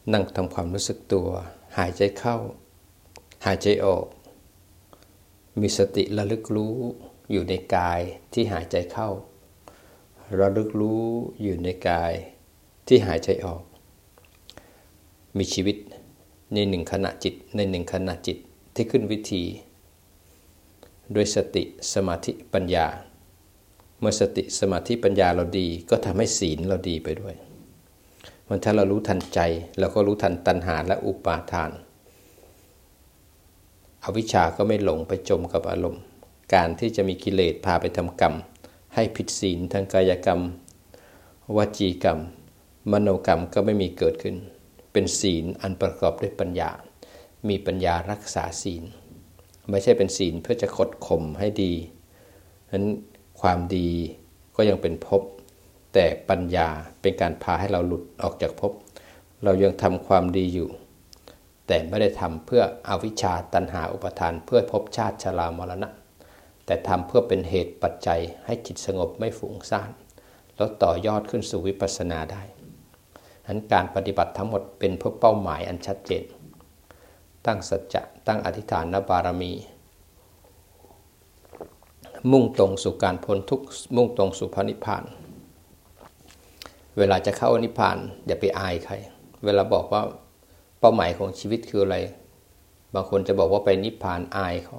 นั่งทำความรู้สึกตัวหายใจเข้าหายใจออกมีสติระลึกรู้อยู่ในกายที่หายใจเข้าระลึกรู้อยู่ในกายที่หายใจออกมีชีวิตในหนึ่งขณะจิตที่ขึ้นวิธีด้วยสติสมาธิปัญญาเมื่อสติสมาธิปัญญาเราดีก็ทำให้ศีลเราดีไปด้วยมันถ้าเรารู้ทันใจเราก็รู้ทันตัณหาและอุปาทานอวิชชาก็ไม่หลงไปจมกับอารมณ์การที่จะมีกิเลสพาไปทำกรรมให้ผิดศีลทางกายกรรมวจีกรรมมโนกรรมก็ไม่มีเกิดขึ้นเป็นศีลอันประกอบด้วยปัญญามีปัญญารักษาศีลไม่ใช่เป็นศีลเพื่อจะคดข่มให้ดีนั้นความดีก็ยังเป็นภพแต่ปัญญาเป็นการพาให้เราหลุดออกจากภพเรายังทำความดีอยู่แต่ไม่ได้ทำเพื่ออวิชชาตัณหาอุปาทานเพื่อภพชาติชรามรณะแต่ทำเพื่อเป็นเหตุปัจจัยให้จิตสงบไม่ฟุ้งซ่านแล้วต่อยอดขึ้นสู่วิปัสสนาได้นั้นการปฏิบัติทั้งหมดเป็นเพื่อเป้าหมายอันชัดเจนตั้งสัจจะตั้งอธิษฐานบารมีมุ่งตรงสู่การพ้นทุกข์มุ่งตรงสู่พระนิพพานเวลาจะเข้านิพพานอย่าไปอายใครเวลาบอกว่าเป้าหมายของชีวิตคืออะไรบางคนจะบอกว่าไปนิพพานอายเขา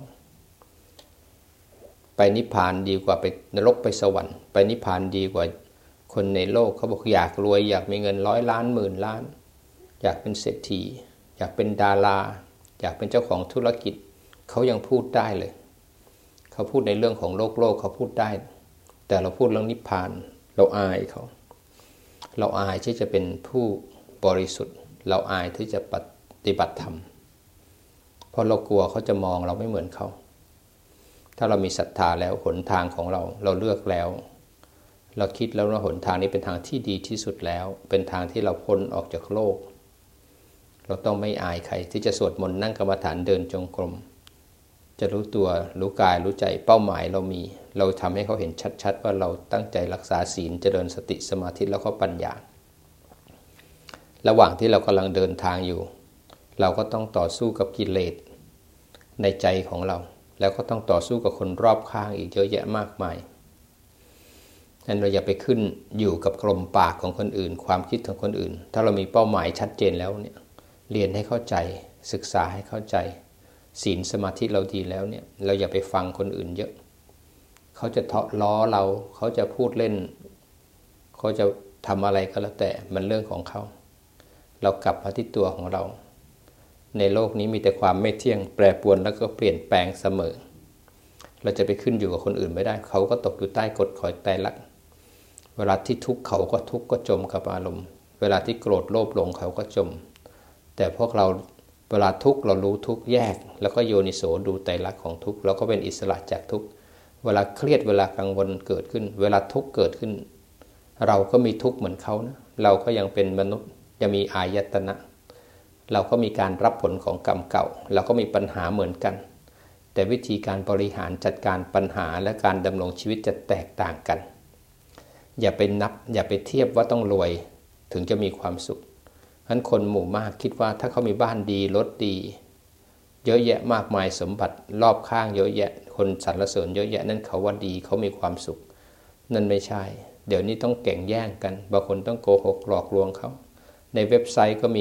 ไปนิพพานดีกว่าไปนรกไปสวรรค์ไปนิพพานดีกว่าคนในโลกเขาบอกอยากรวยอยากมีเงิน100 ล้านหมื่นล้านอยากเป็นเศรษฐีอยากเป็นดาราอยากเป็นเจ้าของธุรกิจเขายังพูดได้เลยเขาพูดในเรื่องของโลกเขาพูดได้แต่เราพูดเรื่องนิพพานเราอายเขาเราอายที่จะเป็นผู้บริสุทธิ์เราอายที่จะปฏิบัติธรรมเพราะเรากลัวเขาจะมองเราไม่เหมือนเขาถ้าเรามีศรัทธาแล้วหนทางของเราเลือกแล้วเราคิดแล้วว่าหนทางนี้เป็นทางที่ดีที่สุดแล้วเป็นทางที่เราพ้นออกจากโลกเราต้องไม่อายใครที่จะสวดมนต์นั่งกรรมฐานเดินจงกรมจะรู้ตัวรู้กายรู้ใจเป้าหมายเราทำให้เขาเห็นชัดๆว่าเราตั้งใจรักษาศีลเจริญสติสมาธิแล้วก็ปัญญาระหว่างที่เรากำลังเดินทางอยู่เราก็ต้องต่อสู้กับกิเลสในใจของเราแล้วก็ต้องต่อสู้กับคนรอบข้างอีกเยอะแยะมากมายนั้นเราอย่าไปขึ้นอยู่กับกลมปากของคนอื่นความคิดของคนอื่นถ้าเรามีเป้าหมายชัดเจนแล้วเนี่ยเรียนให้เข้าใจศึกษาให้เข้าใจศีลสมาธิเราดีแล้วเนี่ยเราอย่าไปฟังคนอื่นเยอะเขาจะเทาะล้อเราเขาจะพูดเล่นเขาจะทำอะไรก็แล้วแต่มันเรื่องของเขาเรากลับมาที่ตัวของเราในโลกนี้มีแต่ความไม่เที่ยงแปรปรวนแล้วก็เปลี่ยนแปลงเสมอเราจะไปขึ้นอยู่กับคนอื่นไม่ได้เขาก็ตกอยู่ใต้กฎของไตรลักษณ์เวลาที่ทุกข์เขาก็ทุกข์ก็จมกับอารมณ์เวลาที่โกรธโลภหลงเขาก็จมแต่พวกเราเวลาทุกข์เรารู้ทุกข์แยกแล้วก็โยนิโสดูไตรลักษณ์ของทุกข์เราก็เป็นอิสระจากทุกข์เวลาเครียดเวลากังวลเกิดขึ้นเวลาทุกข์เกิดขึ้นเราก็มีทุกข์เหมือนเขานะเราก็ยังเป็นมนุษย์ยังมีอายตนะเราก็มีการรับผลของกรรมเก่าเราก็มีปัญหาเหมือนกันแต่วิธีการบริหารจัดการปัญหาและการดำรงชีวิตจะแตกต่างกันอย่าไปนับอย่าไปเทียบว่าต้องรวยถึงจะมีความสุขฉะนั้นคนหมู่มากคิดว่าถ้าเขามีบ้านดีรถดีเยอะแยะมากมายสมบัติรอบข้างเยอะแยะคนสรรเสริญเยอะแยะนั่นเขาว่าดีเขามีความสุขนั่นไม่ใช่เดี๋ยวนี้ต้องแข่งแย่งกันบางคนต้องโกหกหลอกลวงเขาในเว็บไซต์ก็มี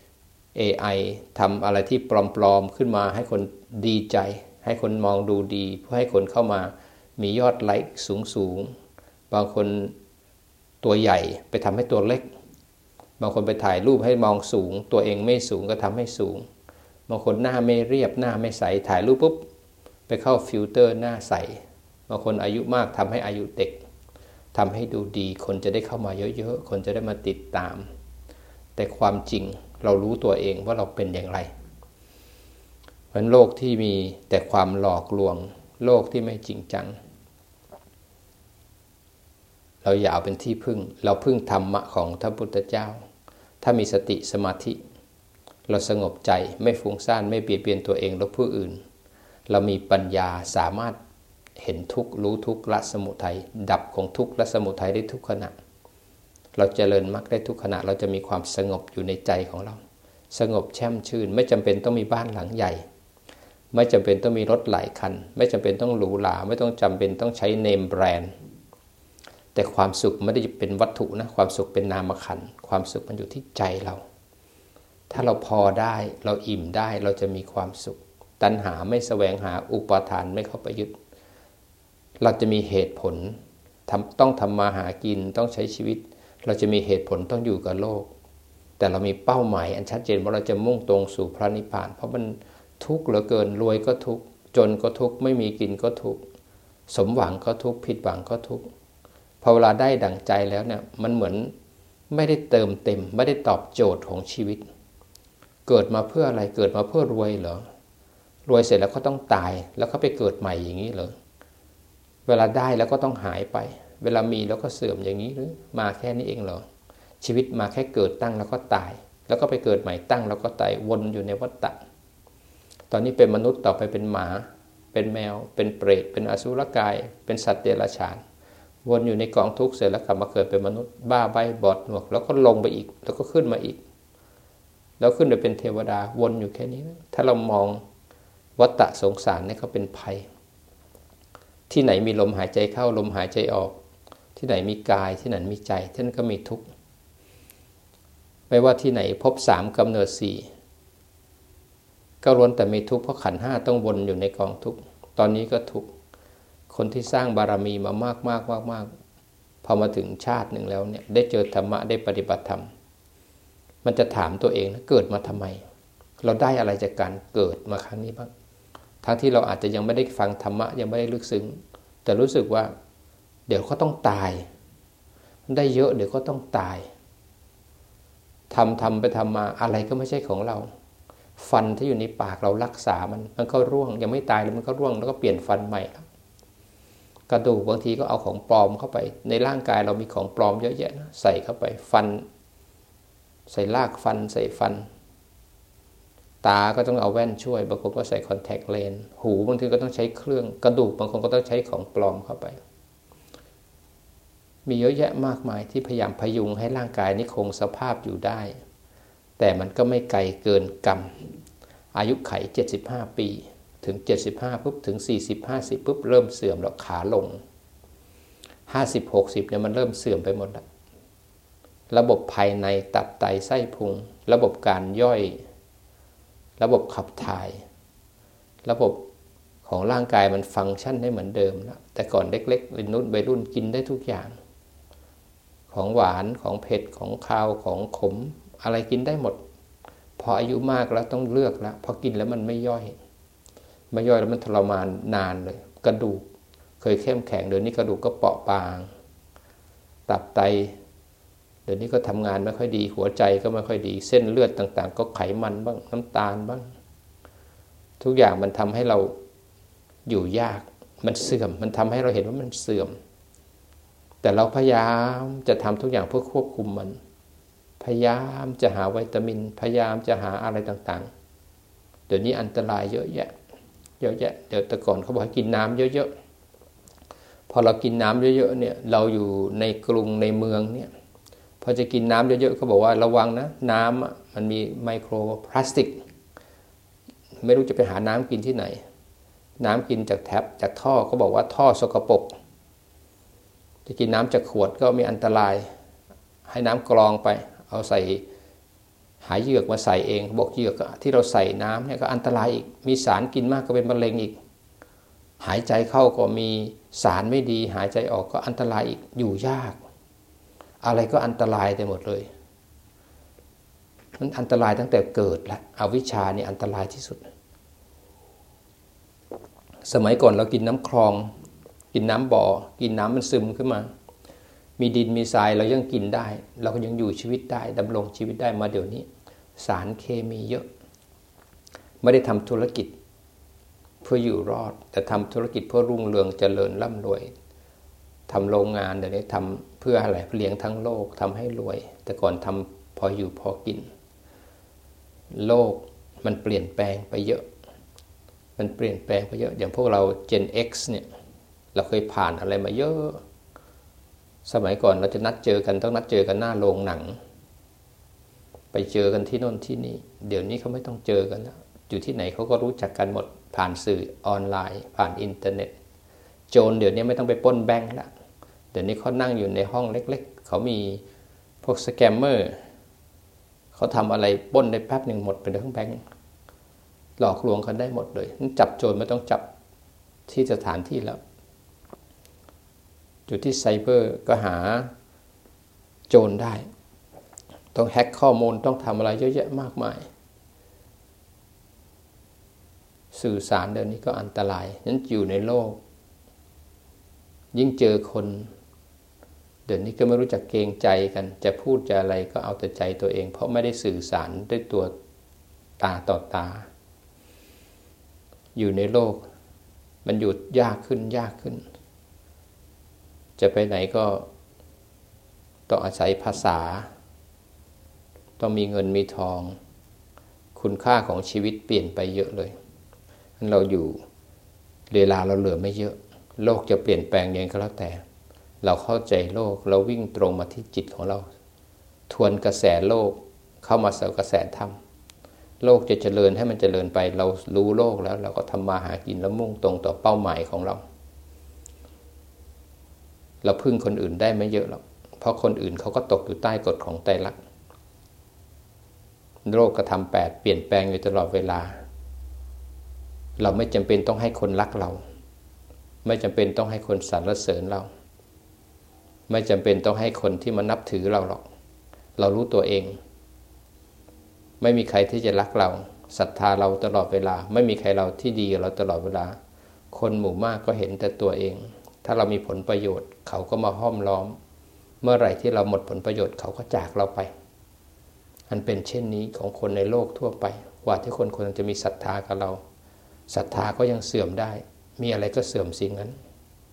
AI ทำอะไรที่ปลอมๆขึ้นมาให้คนดีใจให้คนมองดูดีเพื่อให้คนเข้ามามียอดไลค์สูงบางคนตัวใหญ่ไปทำให้ตัวเล็กบางคนไปถ่ายรูปให้มองสูงตัวเองไม่สูงก็ทำให้สูงบางคนหน้าไม่เรียบหน้าไม่ใสถ่ายรูปปุ๊บไปเข้าฟิลเตอร์หน้าใสบางคนอายุมากทำให้อายุเด็กทำให้ดูดีคนจะได้เข้ามาเยอะๆคนจะได้มาติดตามแต่ความจริงเรารู้ตัวเองว่าเราเป็นอย่างไรเพราะโลกที่มีแต่ความหลอกลวงโลกที่ไม่จริงจังเราอย่าเอาเป็นที่พึ่งเราพึ่งธรรมะของพระพุทธเจ้าถ้ามีสติสมาธิเราสงบใจไม่ฟุ้งซ่านไม่เบียดเบียนตัวเองและผู้อื่นเรามีปัญญาสามารถเห็นทุกข์รู้ทุกข์ละสมุทัยดับของทุกข์และสมุทัยได้ทุกขณะเราเจริญมรรคได้ทุกขณะเราจะมีความสงบอยู่ในใจของเราสงบแช่มชื่นไม่จำเป็นต้องมีบ้านหลังใหญ่ไม่จำเป็นต้องมีรถหลายคันไม่จำเป็นต้องหรูหราไม่ต้องจำเป็นต้องใช้เนมแบรนด์แต่ความสุขไม่ได้เป็นวัตถุนะความสุขเป็นนามขันธ์ความสุขมันอยู่ที่ใจเราถ้าเราพอได้เราอิ่มได้เราจะมีความสุขตัณหาไม่แสวงหาอุปาทานไม่เข้าไปยึดเราจะมีเหตุผลต้องทำมาหากินต้องใช้ชีวิตเราจะมีเหตุผลต้องอยู่กับโลกแต่เรามีเป้าหมายอันชัดเจนว่าเราจะมุ่งตรงสู่พระนิพพานเพราะมันทุกข์เหลือเกินรวยก็ทุกข์จนก็ทุกข์ไม่มีกินก็ทุกข์สมหวังก็ทุกข์ผิดหวังก็ทุกข์พอเวลาได้ดั่งใจแล้วเนี่ยมันเหมือนไม่ได้เติมเต็มไม่ได้ตอบโจทย์ของชีวิตเกิดมาเพื่ออะไรเกิดมาเพื่อรวยเหรอรวยเสร็จแล้วก็ต้องตายแล้วก็ไปเกิดใหม่อย่างนี้เหรอเวลาได้แล้วก็ต้องหายไปเวลามีแล้วก็เสื่อมอย่างนี้หรือมาแค่นี้เองเหรอชีวิตมาแค่เกิดตั้งแล้วก็ตายแล้วก็ไปเกิดใหม่ตั้งแล้วก็ตายวนอยู่ในวัฏฏะตอนนี้เป็นมนุษย์ต่อไปเป็นหมาเป็นแมวเป็นเปรตเป็นอสุรกายเป็นสัตว์เดรัจฉานวนอยู่ในกองทุกข์เสร็จแล้วกลับมาเกิดเป็นมนุษย์บ้าใบบอดหนวกแล้วก็ลงไปอีกแล้วก็ขึ้นมาอีกแล้วขึ้นไปเป็นเทวดาวนอยู่แค่นี้ถ้าเรามองวัฏฏะสงสารนี่เขาเป็นภัยที่ไหนมีลมหายใจเข้าลมหายใจออกที่ไหนมีกายที่ไหนมีใจที่นั่นก็มีทุกข์ไม่ว่าที่ไหนพบ3กำเนิด4ก็ล้วนแต่มีทุกข์เพราะขันธ์5ต้องวนอยู่ในกองทุกข์ตอนนี้ก็ทุกข์คนที่สร้างบารมีมามากพอมาถึงชาติหนึ่งแล้วเนี่ยได้เจอธรรมะได้ปฏิบัติธรรมมันจะถามตัวเองนะเกิดมาทำไมเราได้อะไรจากการเกิดมาครั้งนี้บ้างทั้งที่เราอาจจะยังไม่ได้ฟังธรรมะยังไม่ได้ลึกซึ้งแต่รู้สึกว่าเดี๋ยวก็ต้องตายได้เยอะเดี๋ยวก็ต้องตายทำไปทำมาอะไรก็ไม่ใช่ของเราฟันที่อยู่ในปากเรารักษามันก็ร่วงยังไม่ตายแล้วมันก็ร่วงแล้วก็เปลี่ยนฟันใหม่แล้วกระดูกบางทีก็เอาของปลอมเข้าไปในร่างกายเรามีของปลอมเยอะแยะนะใส่เข้าไปฟันใส่รากฟันใส่ฟันตาก็ต้องเอาแว่นช่วยบางคนก็ใส่คอนแทคเลนส์หูบางทีก็ต้องใช้เครื่องกระดูกบางคนก็ต้องใช้ของปลอมเข้าไปมีเยอะแยะมากมายที่พยายามพยุงให้ร่างกายนี้คงสภาพอยู่ได้แต่มันก็ไม่ไกลเกินกรรมอายุไข75ปีถึง75ปุ๊บถึง40 50ปุ๊บเริ่มเสื่อมแล้วขาลง50 60เนี่ยมันเริ่มเสื่อมไปหมดแล้วระบบภายในตับไตไส้พุงระบบการย่อยระบบขับถ่ายระบบของร่างกายมันฟังก์ชันได้เหมือนเดิมแล้วแต่ก่อนเล็กๆวัยรุ่นกินได้ทุกอย่างของหวานของเผ็ดของคาวของขมอะไรกินได้หมดพออายุมากแล้วต้องเลือกแล้วพอกินแล้วมันไม่ย่อยแล้วมันทรมานนานเลยกระดูกเคยเข้มแข็งเดี๋ยวนี้กระดูกก็เปราะบางตับไตเดี๋ยวนี้ก็ทำงานไม่ค่อยดีหัวใจก็ไม่ค่อยดีเส้นเลือดต่างๆก็ไขมันบ้างน้ำตาลบ้างทุกอย่างมันทำให้เราอยู่ยากมันเสื่อมมันทำให้เราเห็นว่ามันเสื่อมแต่เราพยายามจะทำทุกอย่างเพื่อควบคุมมันพยายามจะหาวิตามินพยายามจะหาอะไรต่างๆเดี๋ยวนี้อันตรายเยอะแยะเดี๋ยวแต่ก่อนเขาบอกให้กินน้ำเยอะๆพอเรากินน้ำเยอะๆเนี่ยเราอยู่ในกรุงในเมืองเนี่ยพอจะกินน้ำเยอะๆเขาบอกว่าระวังนะน้ำมันมีไมโครพลาสติกไม่รู้จะไปหาน้ำกินที่ไหนน้ำกินจากแท็บจากท่อเขาบอกว่าท่อสกปรกจะกินน้ำจากขวดก็มีอันตรายให้น้ำกรองไปเอาใส่หาเหยือกมาใส่เองบอกเหยือกที่เราใส่น้ำเนี่ยก็อันตรายอีกมีสารกินมากก็เป็นมะเร็งอีกหายใจเข้าก็มีสารไม่ดีหายใจออกก็อันตรายอีกอยู่ยากอะไรก็อันตรายไปหมดเลยมันอันตรายตั้งแต่เกิดแล้วอวิชชานี่อันตรายที่สุดสมัยก่อนเรากินน้ำคลองกินน้ำบ่อกินน้ำมันซึมขึ้นมามีดินมีทรายเรายังกินได้เราก็ยังอยู่ชีวิตได้ดำรงชีวิตได้มาเดี๋ยวนี้สารเคมีเยอะไม่ได้ทำธุรกิจเพื่ออยู่รอดแต่ทำธุรกิจเพื่อรุ่งเรืองเจริญร่ำรวยทำโรงงานเดี๋ยวนี้ทำเพื่ออะไรเลี้ยงทั้งโลกทำให้รวยแต่ก่อนทำพออยู่พอกินโลกมันเปลี่ยนแปลงไปเยอะอย่างพวกเรา Gen X เนี่ยเราเคยผ่านอะไรมาเยอะสมัยก่อนเราจะนัดเจอกันต้องนัดเจอกันหน้าโรงหนังไปเจอกันที่โน่นที่นี่เดี๋ยวนี้เขาไม่ต้องเจอกันแล้วอยู่ที่ไหนเขาก็รู้จักกันหมดผ่านสื่อออนไลน์ผ่านอินเทอร์เน็ตโจรเดี๋ยวนี้ไม่ต้องไปปล้นแบงก์ละเดี๋ยวนี้เขานั่งอยู่ในห้องเล็กๆเขามีพวกสแกมเมอร์เขาทำอะไรปล้นได้แป๊บหนึ่งหมดไปทั้งแบงก์หลอกลวงกันได้หมดเลยจับโจรไม่ต้องจับที่สถานที่แล้วอยู่ที่ไซเบอร์ก็หาโจรได้ต้องแฮ็กข้อมูลต้องทำอะไรเยอะแยะมากมายสื่อสารเดี๋ยวนี้ก็อันตรายนั้นอยู่ในโลกยิ่งเจอคนเดี๋ยวนี้ก็ไม่รู้จักเกรงใจกันจะพูดจะอะไรก็เอาแต่ใจตัวเองเพราะไม่ได้สื่อสารด้วยตัวตาต่อตาอยู่ในโลกมันหยุดยากขึ้นจะไปไหนก็ต้องอาศัยภาษาต้องมีเงินมีทองคุณค่าของชีวิตเปลี่ยนไปเยอะเลยเราอยู่เวลาเราเหลือไม่เยอะโลกจะเปลี่ยนแปลงยังไงก็แล้วแต่เราเข้าใจโลกเราวิ่งตรงมาที่จิตของเราทวนกระแสโลกเข้ามาสู่กระแสธรรมโลกจะเจริญให้มันเจริญไปเรารู้โลกแล้วเราก็ทำมาหากินแล้วมุ่งตรงต่อเป้าหมายของเราพึ่งคนอื่นได้ไม่เยอะหรอกเพราะคนอื่นเขาก็ตกอยู่ใต้กฎของไตรลักษณ์โลกธรรม8เปลี่ยนแปลงอยู่ตลอดเวลาเราไม่จำเป็นต้องให้คนรักเราไม่จำเป็นต้องให้คนสรรเสริญเราไม่จำเป็นต้องให้คนที่มานับถือเราหรอกเรารู้ตัวเองไม่มีใครที่จะรักเราศรัทธาเราตลอดเวลาไม่มีใครเราที่ดีกับเราตลอดเวลาคนหมู่มากก็เห็นแต่ตัวเองถ้าเรามีผลประโยชน์เขาก็มาห้อมล้อมเมื่อไหร่ที่เราหมดผลประโยชน์เขาก็จากเราไปอันเป็นเช่นนี้ของคนในโลกทั่วไปกว่าที่คนจะมีศรัทธากับเราศรัทธาก็ยังเสื่อมได้มีอะไรก็เสื่อมสิ่งนั้น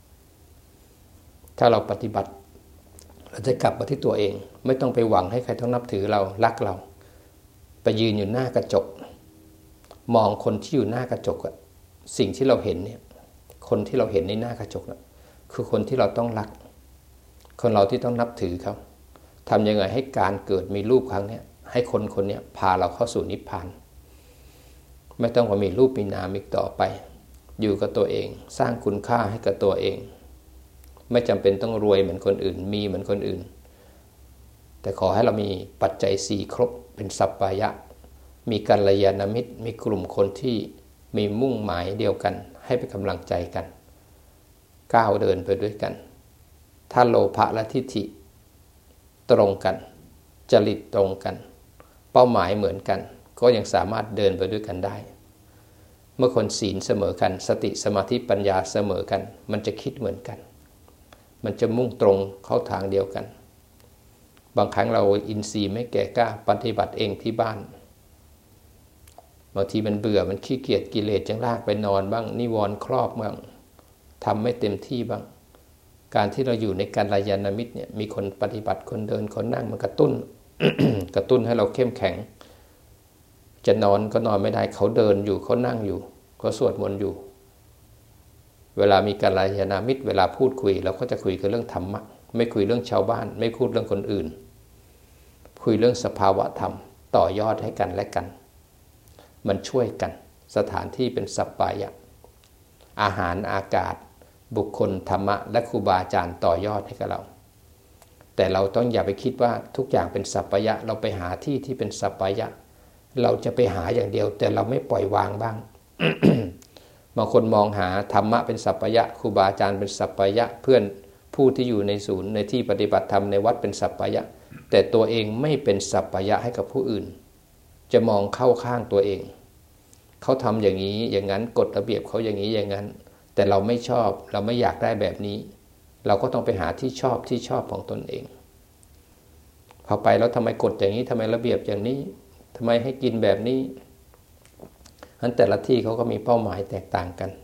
ถ้าเราปฏิบัติเราจะกลับมาที่ตัวเองไม่ต้องไปหวังให้ใครต้องนับถือเรารักเราไปยืนอยู่หน้ากระจกมองคนที่อยู่หน้ากระจกสิ่งที่เราเห็นเนี่ยคนที่เราเห็นในหน้ากระจกคือคนที่เราต้องรักคนเราที่ต้องนับถือเขาทำยังไงให้การเกิดมีรูปครั้งนี้ให้คนคนนี้พาเราเข้าสู่นิพพานไม่ต้องว่ามีรูปมีนามอีกต่อไปอยู่กับตัวเองสร้างคุณค่าให้กับตัวเองไม่จำเป็นต้องรวยเหมือนคนอื่นมีเหมือนคนอื่นแต่ขอให้เรามีปัจจัย4ครบเป็นสัปปายะมีกัลยาณมิตรมีกลุ่มคนที่มีมุ่งหมายเดียวกันให้เป็นกำลังใจกันก้าวเดินไปด้วยกันถ้าโลภะและทิฏฐิตรงกันจริตตรงกันเป้าหมายเหมือนกันก็ยังสามารถเดินไปด้วยกันได้เมื่อคนศีลเสมอกันสติสมาธิปัญญาเสมอกันมันจะคิดเหมือนกันมันจะมุ่งตรงเข้าทางเดียวกันบางครั้งเราอินทรีย์ไม่แก่กล้าปฏิบัติเองที่บ้านบางทีมันเบื่อมันขี้เกียจกิเลสจังลากไปนอนบ้างนิวรณ์ครอบบ้างทำไม่เต็มที่บ้างการที่เราอยู่ในกัลยาณมิตรเนี่ยมีคนปฏิบัติคนเดินคนนั่งมันกระตุ้น กระตุ้นให้เราเข้มแข็งจะนอนก็นอนไม่ได้เขาเดินอยู่เขานั่งอยู่เขาสวดมนต์อยู่เวลามีกัลยาณมิตรเวลาพูดคุยเราก็จะคุยกันเรื่องธรรมะไม่คุยเรื่องชาวบ้านไม่พูดเรื่องคนอื่นคุยเรื่องสภาวะธรรมต่อยอดให้กันและกันมันช่วยกันสถานที่เป็นสัปปายะอาหารอากาศบุคคลธรรมะและครูบาอาจารย์ต่อยอดให้กับเราแต่เราต้องอย่าไปคิดว่าทุกอย่างเป็นสัปปายะเราไปหาที่ที่เป็นสัปปายะเราจะไปหาอย่างเดียวแต่เราไม่ปล่อยวางบ้าง บางคนมองหาธรรมะเป็นสัปปายะครูบาอาจารย์เป็นสัปปายะเพื่อนผู้ที่อยู่ในศูนย์ในที่ปฏิบัติธรรมในวัดเป็นสัปปายะแต่ตัวเองไม่เป็นสัปปายะให้กับผู้อื่นจะมองเข้าข้างตัวเองเขาทำอย่างนี้อย่างนั้นกฎระเบียบเขาอย่างนี้อย่างนั้นแต่เราไม่ชอบเราไม่อยากได้แบบนี้เราก็ต้องไปหาที่ชอบของตนเองพอไปแล้วทำไมกฎอย่างนี้ทำไมระเบียบอย่างนี้ทำไมให้กินแบบนี้อันแต่ละที่เขาก็มีเป้าหมายแตกต่างกัน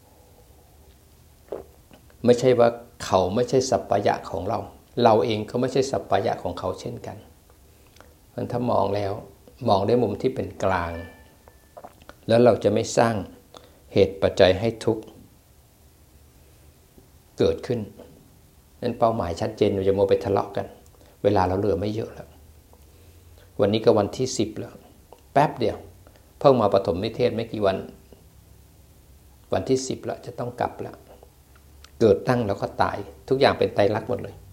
ไม่ใช่ว่าเขาไม่ใช่สัปปายะของเราเราเองก็ไม่ใช่สัปปายะของเขาเช่นกันมันถ้ามองแล้วมองด้วยมุมที่เป็นกลางแล้วเราจะไม่สร้างเหตุปัจจัยให้ทุกข์เกิดขึ้นนั่นเป้าหมายชัดเจนเราจะโมไปทะเลาะกันเวลาเราเหลือไม่เยอะแล้ววันนี้ก็วันที่10แล้วแป๊บเดียวเพิ่งมาปฐมนิเทศไม่กี่วันที่10แล้วจะต้องกลับแล้วเกิดตั้งแล้วก็ตายทุกอย่างเป็นไตรลักษณ์หมดเลย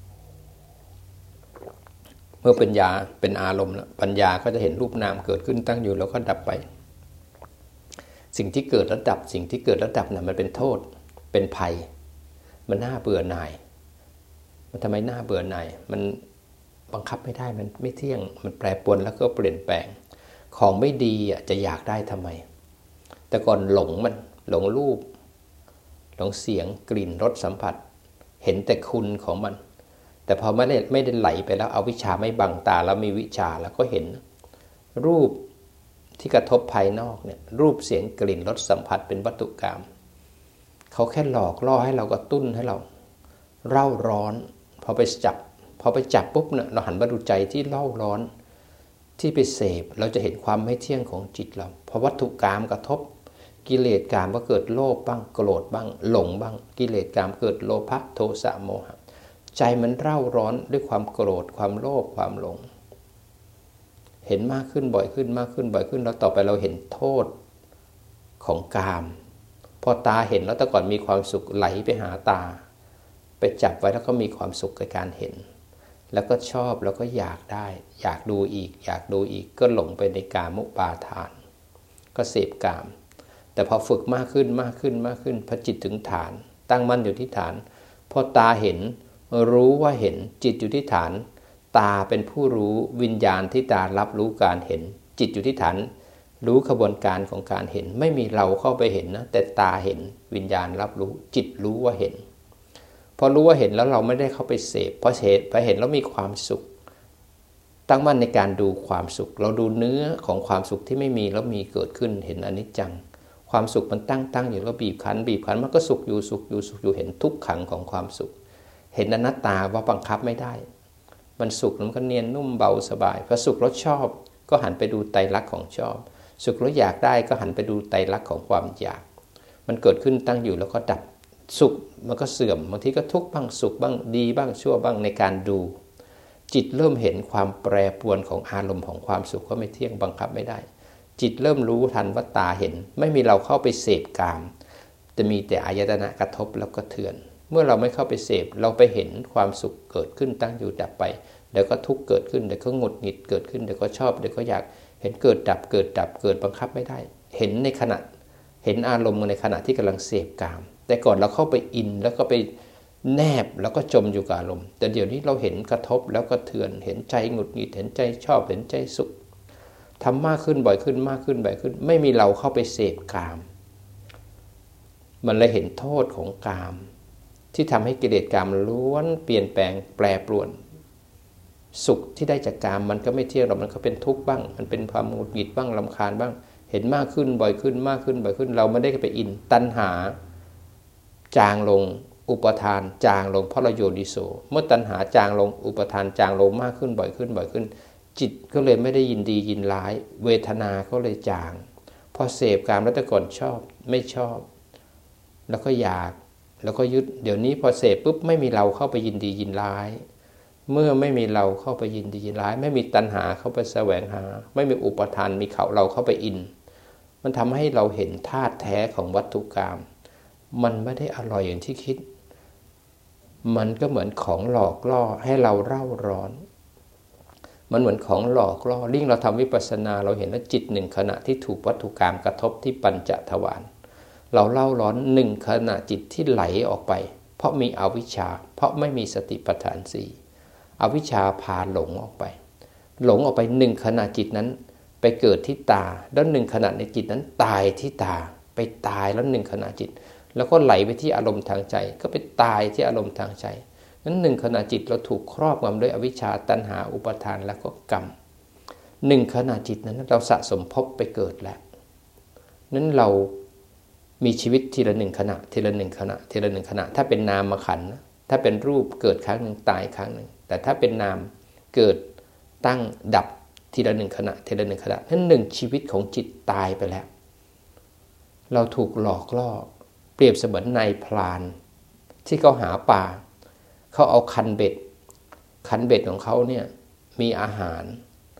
เมื่อปัญญาเป็นอารมณ์แล้วปัญญาก็จะเห็นรูปนามเกิดขึ้นตั้งอยู่แล้วก็ดับไปสิ่งที่เกิดแล้วดับสิ่งที่เกิดแล้วดับน่ะมันเป็นโทษเป็นภัยมันน่าเบื่อหน่ายมันทำไมน่าเบื่อหน่ายมันบังคับไม่ได้มันไม่เที่ยงมันแปรปรวนแล้วก็เปลี่ยนแปลงของไม่ดีจะอยากได้ทำไมแต่ก่อนหลงมันหลงรูปหลงเสียงกลิ่นรสสัมผัสเห็นแต่คุณของมันแต่พอไม่ได้ไหลไปแล้วเอาวิชาไม่บังตาแล้วมีวิชาแล้วก็เห็นรูปที่กระทบภายนอกเนี่ยรูปเสียงกลิ่นรสสัมผัสเป็นวัตถุกรรมเขาแค่หลอกล่อให้เรากระตุ้นให้เราเร่าร้อนพอไปจับปุ๊บเนี่ยเราหันมาดูใจที่เร่าร้อนที่ไปเสพเราจะเห็นความไม่เที่ยงของจิตเราพอวัตถุกรรมกระทบกิเลสกรรมก็เกิดโลภบ้างโกรธบ้างหลงบ้างกิเลสกรรมเกิดโลภะโทสะโมหะใจมันเร่าร้อนด้วยความโกรธความโลภความหลงเห็นมากขึ้นบ่อยขึ้นมากขึ้นบ่อยขึ้นแล้วต่อไปเราเห็นโทษของกามพอตาเห็นแล้วแต่ก่อนมีความสุขไหลไปหาตาไปจับไว้แล้วก็มีความสุขกับการเห็นแล้วก็ชอบแล้วก็อยากได้อยากดูอีกอยากดูอีกก็หลงไปในกามุปาทานก็เสพกามแต่พอฝึกมากขึ้นมากขึ้นมากขึ้นพอจิตถึงฐานตั้งมั่นอยู่ที่ฐานพอตาเห็นรู้ว่าเห็นจิตอยู่ที่ฐานตาเป็นผู้รู้วิญญาณที่ตารับรู้การเห็นจิตอยู่ที่ฐานรู้ขบวนการของการเห็นไม่มีเราเข้าไปเห็นนะแต่ตาเห็นวิญญาณรับรู้จิตรู้ว่าเห็นพอรู้ว่าเห็นแล้วเราไม่ได้เข้าไปเสพพอเห็นแล้วมีความสุขตั้งมั่นในการดูความสุขเราดูเนื้อของความสุขที่ไม่มีแล้วมีเกิดขึ้นเห็นอนิจจังความสุขมันตั้งอยู่แล้วบีบคั้นมันก็สุขอยู่เห็นทุกขังของความสุขเห็นอนัตตาว่าบังคับไม่ได้มันสุขแล้วมันก็เนียนนุ่มเบาสบายพอสุขแล้วชอบก็หันไปดูไตรลักษณ์ของชอบสุขแล้วอยากได้ก็หันไปดูไตรลักษณ์ของความอยากมันเกิดขึ้นตั้งอยู่แล้วก็ดับสุขมันก็เสื่อมบางทีก็ทุกข์บ้างสุขบ้างดีบ้างชั่วบ้างในการดูจิตเริ่มเห็นความแปรปรวนของอารมณ์ของความสุขก็ไม่เที่ยงบังคับไม่ได้จิตเริ่มรู้ทันว่าตาเห็นไม่มีเราเข้าไปเสพกามจะมีแต่อายตนะกระทบแล้วก็เถื่อนเมื่อเราไม่เข้าไปเสพเราไปเห็นความสุขเกิดขึ้นตั้งอยู่ดับไปเดี๋ยวก็ทุกข์เกิดขึ้นเดี๋ยวก็หงุดหงิดเกิดขึ้นเดี๋ยวก็ชอบเดี๋ยวก็อยากเห็นเกิดดับเกิดบังคับไม่ได้เห็นในขณะเห็นอารมณ์ในขณะที่กำลังเสพกามแต่ก่อนเราเข้าไปอินแล้วก็ไปแนบแล้วก็จมอยู่กับอารมณ์แต่เดี๋ยวนี้เราเห็นกระทบแล้วก็เถื่อนเห็นใจหงุดหงิดเห็นใจชอบเห็นใจสุขทำมากขึ้นบ่อยขึ้นมากขึ้นบ่อยขึ้นไม่มีเราเข้าไปเสพกามมันเลยเห็นโทษของกามที่ทำให้กิเลสกามล้วนเปลี่ยนแปลงแปรปรวนสุขที่ได้จากกามมันก็ไม่เที่ยงหรอกมันก็เป็นทุกข์บ้างมันเป็นความหงุดหงิดบ้างรำคาญบ้างเห็นมากขึ้นบ่อยขึ้นมากขึ้นบ่อยขึ้นเราไม่ได้ไปอินตัณหาจางลงอุปทานจางลงเพราะเราโยนิโสเมื่อตัณหาจางลงอุปทานจางลงมากขึ้นบ่อยขึ้นจิตก็เลยไม่ได้ยินดียินร้ายเวทนาก็เลยจางพอเสพกามแล้วแต่ก่อนชอบไม่ชอบแล้วก็อยากแล้วก็ยึดเดี๋ยวนี้พอเสพปุ๊บไม่มีเราเข้าไปยินดียินร้ายเมื่อไม่มีเราเข้าไปยินดียินร้ายไม่มีตัณหาเข้าไปแสวงหาไม่มีอุปทานมีเราเข้าไปอินมันทำให้เราเห็นธาตุแท้ของวัตถุกรรมมันไม่ได้อร่อยอย่างที่คิดมันก็เหมือนของหลอกล่อให้เราเร่าร้อนมันเหมือนของหลอกล่อยิ่งเราทำวิปัสสนาเราเห็นว่าจิตหนึ่งขณะที่ถูกวัตถุกรรมกระทบที่ปัญจทวารเราเล่าร้อนหนึ่งขณะจิตที่ไหลออกไปเพราะมีอวิชชาเพราะไม่มีสติปัฏฐานสี่อวิชชาพาหลงออกไปหนึ่งขณะจิตนั้นไปเกิดที่ตาแล้วหนึ่งขณะในจิตนั้นตายที่ตาไปตายแล้วหนึ่งขณะจิตแล้วก็ไหลไปที่อารมณ์ทางใจก็ไปตายที่อารมณ์ทางใจนั้นหนึ่งขณะจิตเราถูกครอบงำด้วยอวิชชาตัณหาอุปทานแล้วก็กรรมหนึ่งขณะจิตนั้นเราสะสมภพไปเกิดแล้วนั้นเรามีชีวิตทีละหนึ่งขณะทีละหนึ่งขณะทีละหนึ่งขณะถ้าเป็นนามขันธ์ถ้าเป็นรูปเกิดครั้งหนึ่งตายครั้งหนึ่งแต่ถ้าเป็นนามเกิดตั้งดับทีละหนึ่งขณะทีละหนึ่งขณะนั้นหนึ่งชีวิตของจิตตายไปแล้วเราถูกหลอกล่อเปรียบเสมือนนายพรานที่เขาหาป่าเขาเอาคันเบ็ดของเขาเนี่ยมีอาหาร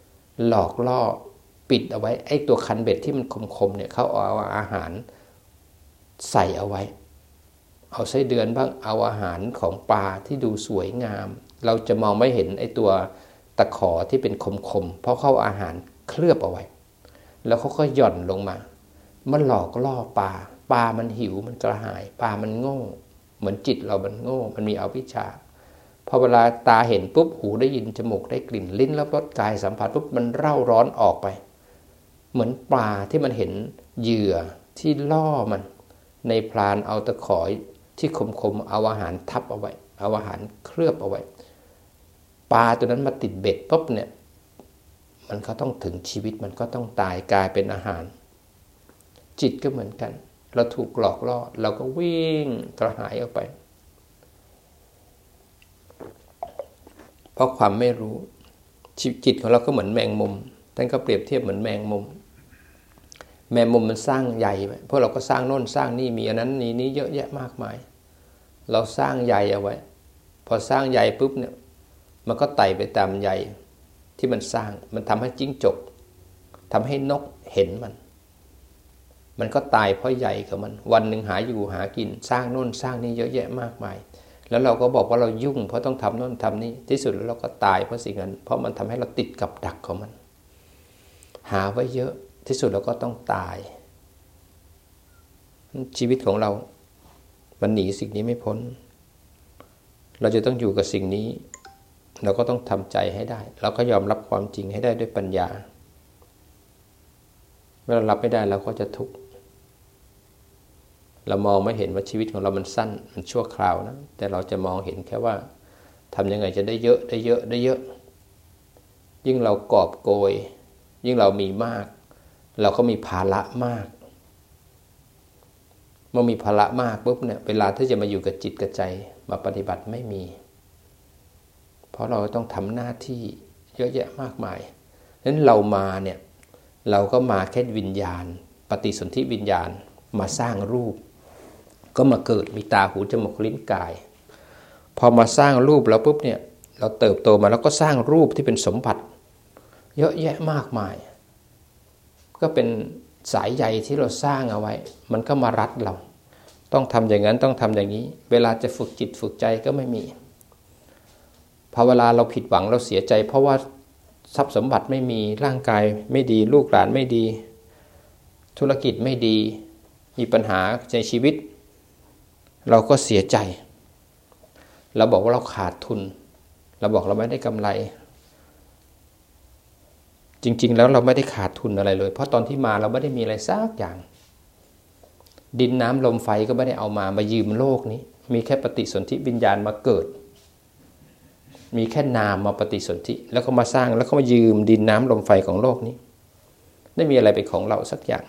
หลอกล่อปิดเอาไว้ไอ้ตัวคันเบ็ดที่มันคมๆเนี่ยเขาเอาอาหารใส่เอาไว้เอาไส้เดือนบ้างเอาอาหารของปลาที่ดูสวยงามเราจะมองไม่เห็นไอ้ตัวตะขอที่เป็นคมๆเพราะเขาอาหารเคลือบเอาไว้แล้วเขาก็หย่อนลงมามันหลอกล่อปลามันหิวมันกระหายปลามันโง่เหมือนจิตเรามันโง่มันมีอวิชชาพอเวลาตาเห็นปุ๊บหูได้ยินจมูกได้กลิ่นลิ้นรับรสกายสัมผัสปุ๊บมันเร่าร้อนออกไปเหมือนปลาที่มันเห็นเหยื่อที่ล่อมันในพรานเอาตะขอที่คมๆเอาอาหารทับเอาไว้เอาอาหารเคลือบเอาไว้ปลาตัวนั้นมาติดเบ็ดปุ๊บเนี่ยมันก็ต้องถึงชีวิตมันก็ต้องตายกลายเป็นอาหารจิตก็เหมือนกันเราถูกหลอกล่อเราก็วิ่งกระหายออกไปเพราะความไม่รู้จิตของเราก็เหมือนแมงมุมท่านก็เปรียบเทียบเหมือนแมงมุมมันสร้างใยไว้พวกเราก็สร้างโน่นสร้างนี่มีอันนั้นนี้เยอะแยะมากมายเราสร้างใยเอาไว้พอสร้างใยปุ๊บเนี่ยมันก็ไต่ไปตามใยที่มันสร้างมันทำให้จิ้งจกทำให้นกเห็นมันก็ตายเพราะใยของมันวันหนึ่งหาอยู่หากินสร้างโน่นสร้างนี่เยอะแยะมากมายแล้วเราก็บอกว่าเรายุ่งเพราะต้องทำโน่นทำนี่ที่สุดแล้วเราก็ตายเพราะสิ่งนั้นเพราะมันทำให้เราติดกับดักของมันหาไว้เยอะที่สุดเราก็ต้องตายชีวิตของเรามันหนีสิ่งนี้ไม่พ้นเราจะต้องอยู่กับสิ่งนี้เราก็ต้องทำใจให้ได้เราก็ยอมรับความจริงให้ได้ด้วยปัญญาเมื่อเรารับไม่ได้เราก็จะทุกข์เรามองไม่เห็นว่าชีวิตของเรามันสั้นมันชั่วคราวนะแต่เราจะมองเห็นแค่ว่าทำยังไงจะได้เยอะได้เยอะได้เยอะยิ่งเรากอบโกยยิ่งเรามีมากเราก็มีภาระมากเมื่อมีภาระมากปุ๊บเนี่ยเวลาที่จะมาอยู่กับจิตกับใจมาปฏิบัติไม่มีเพราะเราต้องทำหน้าที่เยอะแยะมากมายนั้นเรามาเนี่ยเราก็มาแค่วิญญาณปฏิสนธิวิญญาณมาสร้างรูปก็มาเกิดมีตาหูจมูกลิ้นกายพอมาสร้างรูปแล้วปุ๊บเนี่ยเราเติบโตมาแล้วก็สร้างรูปที่เป็นสมบัติเยอะแยะมากมายก็เป็นสายใยที่เราสร้างเอาไว้มันก็มารัดเราต้องทำอย่างนั้นต้องทำอย่างนี้เวลาจะฝึกจิตฝึกใจก็ไม่มีพอเวลาเราผิดหวังเราเสียใจเพราะว่าทรัพย์สมบัติไม่มีร่างกายไม่ดีลูกหลานไม่ดีธุรกิจไม่ดีมีปัญหาในชีวิตเราก็เสียใจเราบอกว่าเราขาดทุนเราบอกเราไม่ได้กำไรจริงๆแล้วเราไม่ได้ขาดทุนอะไรเลยเพราะตอนที่มาเราไม่ได้มีอะไรสักอย่างดินน้ำลมไฟก็ไม่ได้เอามายืมโลกนี้มีแค่ปฏิสนธิวิญญาณมาเกิดมีแค่นามมาปฏิสนธิแล้วก็มาสร้างแล้วก็มายืมดินน้ำลมไฟของโลกนี้ไม่มีอะไรเป็นของเราสักอย่าง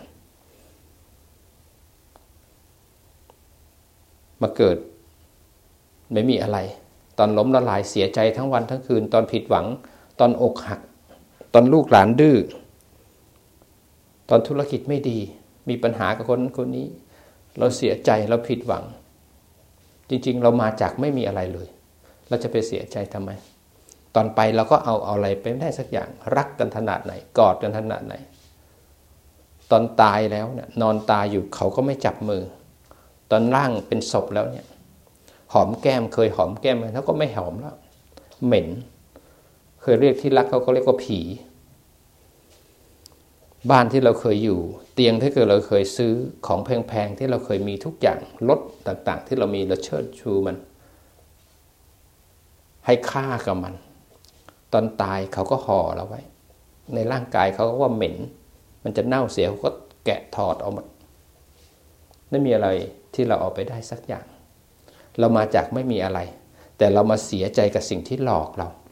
มาเกิดไม่มีอะไรตอนล้มละลายเสียใจทั้งวันทั้งคืนตอนผิดหวังตอนอกหักตอนลูกหลานดื้อตอนธุรกิจไม่ดีมีปัญหากับคนนี้เราเสียใจเราผิดหวังจริงๆเรามาจากไม่มีอะไรเลยเราจะไปเสียใจทำไมตอนไปเราก็เอาอะไรไปไม่ได้สักอย่างรักกันขนาดไหนกอดกันขนาดไหนตอนตายแล้วเนี่ยนอนตายอยู่เขาก็ไม่จับมือตอนร่างเป็นศพแล้วเนี่ยหอมแก้มเคยหอมแก้มกันเขาก็ไม่หอมแล้วเหม็นเคยเรียกที่รักเขาก็เรียกว่าผีบ้านที่เราเคยอยู่เตียงที่เราเคยซื้อของแพงๆที่เราเคยมีทุกอย่างรถต่างๆที่เรามีเราเชิดชูมันให้ค่ากับมันตอนตายเขาก็ห่อเราไว้ในร่างกายเขาก็ว่าเหม็นมันจะเน่าเสียเขาก็แกะถอดออกมาไม่มีอะไรที่เราเอาไปได้สักอย่างเรามาจากไม่มีอะไรแต่เรามาเสียใจกับสิ่งที่หลอก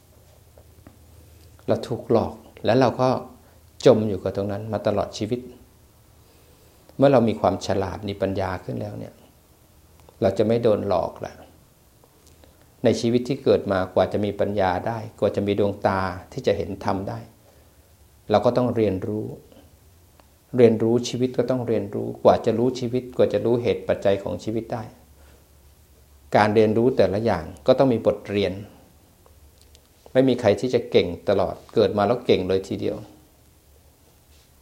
เราถูกหลอกแล้วเราก็จมอยู่กับตรงนั้นมาตลอดชีวิตเมื่อเรามีความฉลาดมีปัญญาขึ้นแล้วเนี่ยเราจะไม่โดนหลอกแล้วในชีวิตที่เกิดมากว่าจะมีปัญญาได้กว่าจะมีดวงตาที่จะเห็นธรรมได้เราก็ต้องเรียนรู้ชีวิตก็ต้องเรียนรู้กว่าจะรู้ชีวิตกว่าจะรู้เหตุปัจจัยของชีวิตได้การเรียนรู้แต่ละอย่างก็ต้องมีบทเรียนไม่มีใครที่จะเก่งตลอดเกิดมาแล้วเก่งเลยทีเดียว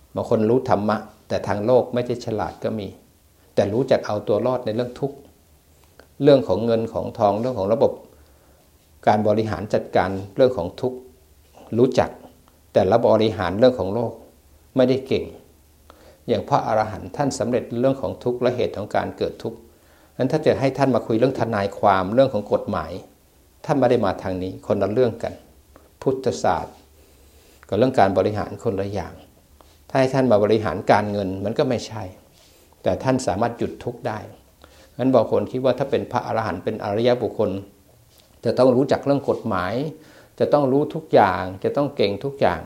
บางคนรู้ธรรมะแต่ทางโลกไม่ได้ฉลาดก็มีแต่รู้จักเอาตัวรอดในเรื่องทุกข์เรื่องของเงินของทองเรื่องของระบบการบริหารจัดการเรื่องของทุกข์รู้จักแต่ละบริหารเรื่องของโลกไม่ได้เก่งอย่างพระอรหันต์ท่านสำเร็จเรื่องของทุกข์และเหตุของการเกิดทุกข์นั้นถ้าจะให้ท่านมาคุยเรื่องทนายความเรื่องของกฎหมายท่านไม่ได้มาทางนี้คนละเรื่องกันพุทธศาสตร์กับเรื่องการบริหารคนละอย่างถ้าให้ท่านมาบริหารการเงินมันก็ไม่ใช่แต่ท่านสามารถหยุดทุกข์ได้งั้นบางคนคิดว่าถ้าเป็นพระอรหันต์เป็นอริยบุคคลจะต้องรู้จักเรื่องกฎหมายจะต้องรู้ทุกอย่างจะต้องเก่งทุกอย่าง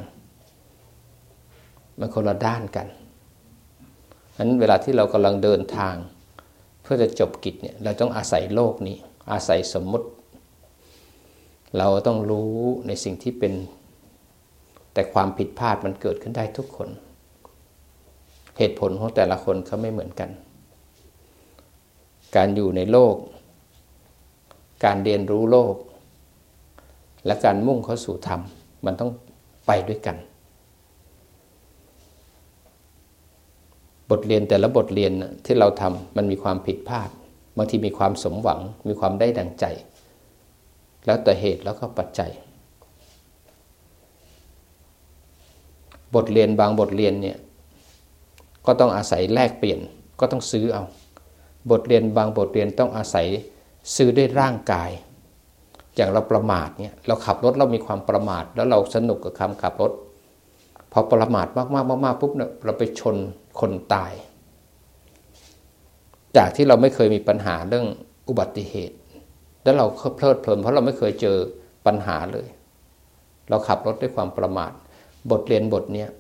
มันคนละด้านกันงั้นเวลาที่เรากำลังเดินทางเพื่อจะจบกิจเนี่ยเราต้องอาศัยโลกนี้อาศัยสมมุติเราต้องรู้ในสิ่งที่เป็นแต่ความผิดพลาดมันเกิดขึ้นได้ทุกคนเหตุผลของแต่ละคนเขาไม่เหมือนกันการอยู่ในโลกการเรียนรู้โลกและการมุ่งเข้าสู่ธรรมมันต้องไปด้วยกันบทเรียนแต่ละบทเรียนที่เราทำมันมีความผิดพลาดบางทีมีความสมหวังมีความได้ดังใจแล้วแต่เหตุแล้วก็ปัจจัยบทเรียนบางบทเรียนเนี่ยก็ต้องอาศัยแลกเปลี่ยนก็ต้องซื้อเอาบทเรียนบางบทเรียนต้องอาศัยซื้อด้วยร่างกายอย่างเราประมาทเนี่ยเราขับรถเรามีความประมาทแล้วเราสนุกกับคำขับรถพอประมาทมากๆปุ๊บเนี่ยเราไปชนคนตายจากที่เราไม่เคยมีปัญหาเรื่องอุบัติเหตุแล้วเราเพลิดเพลินเพราะเราไม่เคยเจอปัญหาเลยเราขับรถด้วยความประมาทบทเรียนบทนี้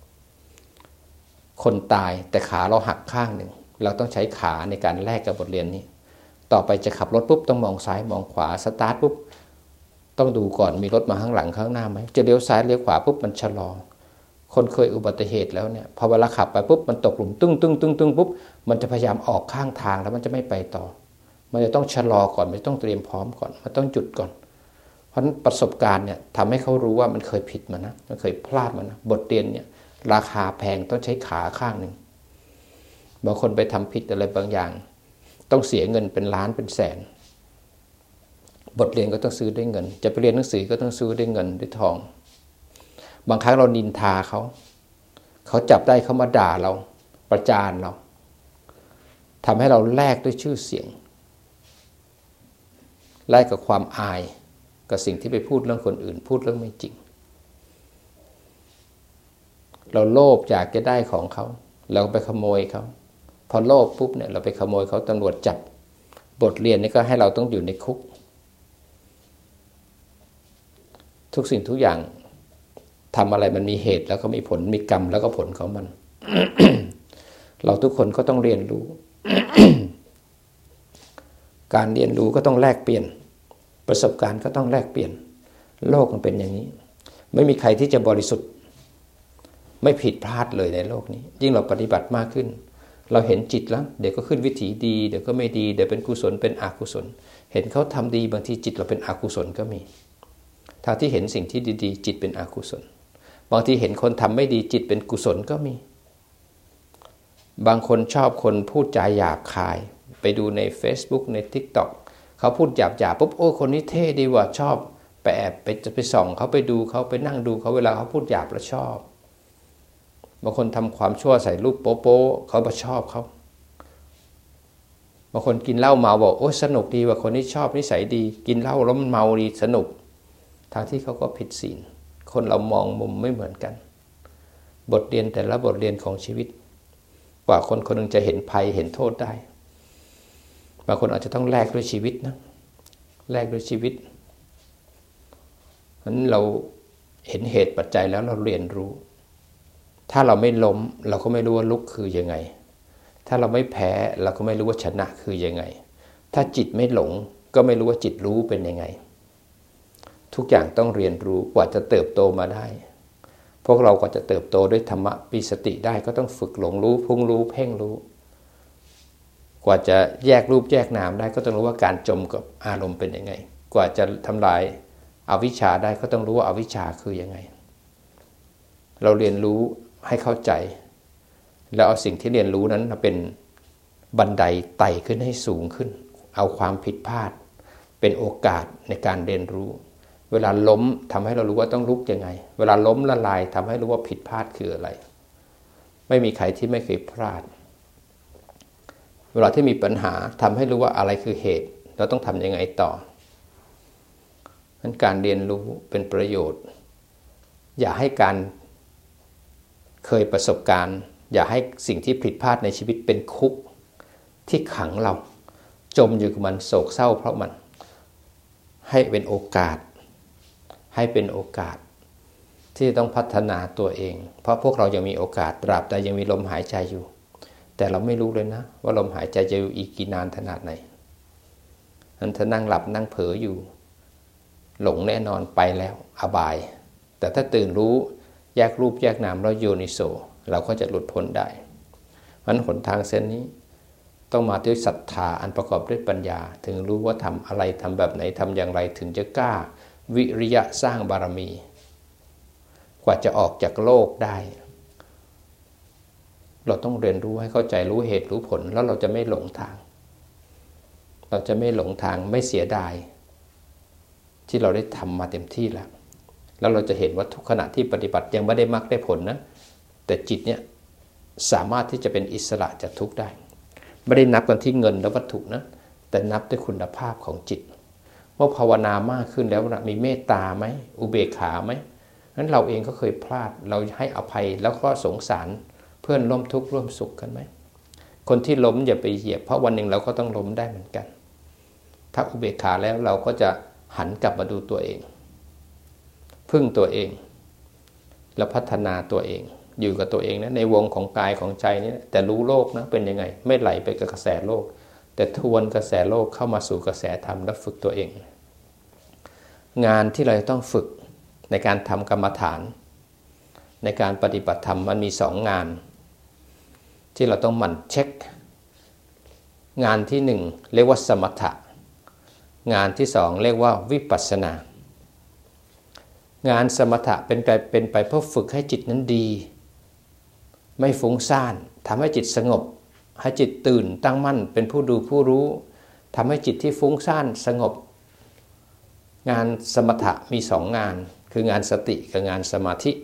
คนตายแต่ขาเราหักข้างหนึ่งเราต้องใช้ขาในการแลกกับบทเรียนนี้ต่อไปจะขับรถปุ๊บต้องมองซ้ายมองขวาสตาร์ทปุ๊บต้องดูก่อนมีรถมาข้างหลังข้างหน้าไหมจะเลี้ยวซ้ายเลี้ยวขวาปุ๊บมันชะลอคนเคยอุบัติเหตุแล้วเนี่ยพอเวลาขับไปปุ๊บมันตกหลุมตึ้งปุ๊บมันจะพยายามออกข้างทางแล้วมันจะไม่ไปต่อมันจะต้องชะลอก่อนมันต้องเตรียมพร้อมก่อนมันต้องหยุดก่อนเพราะฉะนั้นประสบการณ์เนี่ยทำให้เขารู้ว่ามันเคยผิดมานะมันเคยพลาดมานะบทเรียนเนี่ยราคาแพงต้องใช้ขาข้างหนึ่งบางคนไปทำผิดอะไรบางอย่างต้องเสียเงินเป็นล้านเป็นแสนบทเรียนก็ต้องซื้อด้วยเงินจะไปเรียนหนังสือก็ต้องซื้อด้วยเงินด้วยทองบางครั้งเรานินทาเขาจับได้เขามาด่าเราประจานเราทำให้เราแลกด้วยชื่อเสียงแลกกับความอายกับสิ่งที่ไปพูดเรื่องคนอื่นพูดเรื่องไม่จริงเราโลภอยากจะได้ของเขาเราไปขโมยเขาพอโลภปุ๊บเนี่ยเราไปขโมยเขาตำรวจจับบทเรียนนี่ก็ให้เราต้องอยู่ในคุกทุกสิ่งทุกอย่างทำอะไรมันมีเหตุแล้วก็มีผลมีกรรมแล้วก็ผลของมัน เราทุกคนก็ต้องเรียนรู้ การเรียนรู้ก็ต้องแลกเปลี่ยนประสบการณ์ก็ต้องแลกเปลี่ยนโลกมันเป็นอย่างนี้ไม่มีใครที่จะบริสุทธิ์ไม่ผิดพลาดเลยในโลกนี้ยิ่งเราปฏิบัติมากขึ้นเราเห็นจิตแล้วเดี๋ยวก็ขึ้นวิถีดีเดี๋ยวก็ไม่ดีเดี๋ยวเป็นกุศลเป็นอกุศลเห็นเขาทำดีบางทีจิตเราเป็นอกุศลก็มีทางที่เห็นสิ่งที่ดีๆจิตเป็นอกุศลบางทีเห็นคนทำไม่ดีจิตเป็นกุศลก็มีบางคนชอบคนพูดจาหยาบคายไปดูใน Facebook ใน TikTok เขาพูดหยาบๆปุ๊บโอ้คนนี้เท่ดีว่ะชอบไปแอบไปส่องเขาไปดูเขาไปนั่งดูเขาเวลาเขาพูดหยาบแล้วชอบบางคนทำความชั่วใส่รูปโป๊ะเขาก็ชอบเขาบางคนกินเหล้าเมาบอกโอ้สนุกดีว่าคนนี้ชอบนิสัยดีกินเหล้าแล้วมันเมาดีสนุกทางที่เขาก็ผิดศีลคนเรามองมุมไม่เหมือนกันบทเรียนแต่ละบทเรียนของชีวิตกว่าคนคนหนึ่งจะเห็นภัยเห็นโทษได้บางคนอาจจะต้องแลกด้วยชีวิตนะแลกด้วยชีวิตเพราะฉะนั้นเราเห็นเหตุปัจจัยแล้วเราเรียนรู้ถ้าเราไม่ล้มเราก็ไม่รู้ว่าลุกคือยังไงถ้าเราไม่แพ้เราก็ไม่รู้ว่าชนะคือยังไงถ้าจิตไม่หลงก็ไม่รู้ว่าจิตรู้เป็นยังไงทุกอย่างต้องเรียนรู้กว่าจะเติบโตมาได้พวกเรากว่าจะเติบโตด้วยธรรมะปีสติได้ก็ต้องฝึกหลงรู้พุ่งรู้เพ่งรู้กว่าจะแยกรูปแยกนามได้ก็ต้องรู้ว่าการจมกับอารมณ์เป็นยังไงกว่าจะทำลายอวิชชาได้ก็ต้องรู้ว่าอวิชชาคือยังไงเราเรียนรู้ให้เข้าใจแล้วเอาสิ่งที่เรียนรู้นั้นเป็นบันไดไต่ขึ้นให้สูงขึ้นเอาความผิดพลาดเป็นโอกาสในการเรียนรู้เวลาล้มทำให้เรารู้ว่าต้องลุกยังไงเวลาล้มละลายทำให้รู้ว่าผิดพลาดคืออะไรไม่มีใครที่ไม่เคยพลาดเวลาที่มีปัญหาทำให้รู้ว่าอะไรคือเหตุเราต้องทำยังไงต่อนั้นการเรียนรู้เป็นประโยชน์อย่าให้การเคยประสบการณ์อย่าให้สิ่งที่ผิดพลาดในชีวิตเป็นคุกที่ขังเราจมอยู่กับมันโศกเศร้าเพราะมันให้เป็นโอกาสให้เป็นโอกาสที่ต้องพัฒนาตัวเองเพราะพวกเรายังมีโอกาสตราบใดยังมีลมหายใจอยู่แต่เราไม่รู้เลยนะว่าลมหายใจจะอยู่อีกกี่นานขนาดไหนนั้นถ้านั่งหลับนั่งเผลออยู่หลงแน่นอนไปแล้วอบายแต่ถ้าตื่นรู้แยกรูปแยกนามแล้วโยนิโสเราก็จะหลุดพ้นได้เพราะฉะนั้นหนทางเส้นนี้ต้องมาด้วยศรัทธาอันประกอบด้วยปัญญาถึงรู้ว่าทำอะไรทำแบบไหนทำอย่างไรถึงจะกล้าวิริยะสร้างบารมีกว่าจะออกจากโลกได้เราต้องเรียนรู้ให้เข้าใจรู้เหตุรู้ผลแล้วเราจะไม่หลงทางเราจะไม่หลงทางไม่เสียดายที่เราได้ทำมาเต็มที่แล้วเราจะเห็นว่าทุกขณะที่ปฏิบัติยังไม่ได้มรรคได้ผลนะแต่จิตเนี่ยสามารถที่จะเป็นอิสระจากทุกข์ได้ไม่ได้นับกันที่เงินและวัตถุนะแต่นับด้วยคุณภาพของจิตว่าภาวนามากขึ้นแล้วมีเมตตาไหมอุเบกขาไหมนั้นเราเองก็เคยพลาดเราให้อภัยแล้วก็สงสารเพื่อนร่วมทุกข์ร่วมสุขกันไหมคนที่ล้มอย่าไปเหยียบเพราะวันหนึ่งเราก็ต้องล้มได้เหมือนกันถ้าอุเบกขาแล้วเราก็จะหันกลับมาดูตัวเองพึ่งตัวเองแล้วพัฒนาตัวเองอยู่กับตัวเองนะในวงของกายของใจนี่แต่รู้โลกนะเป็นยังไงไม่ไหลไปกับกระแสโลกแต่ทวนกระแสโลกเข้ามาสู่กระแสธรรมและฝึกตัวเองงานที่เราต้องฝึกในการทำกรรมฐานในการปฏิบัติธรรมมันมี2งานที่เราต้องหมั่นเช็คงานที่1เรียกว่าสมถะงานที่2เรียกว่าวิปัสสนางานสมถะเป็นไปเพื่อฝึกให้จิตนั้นดีไม่ฟุ้งซ่านทำให้จิตสงบให้จิตตื่นตั้งมั่นเป็นผู้ดูผู้รู้ทำให้จิตที่ฟุ้งซ่านสงบงานสมถะมี2งานคืองานสติกับงานสมาธิ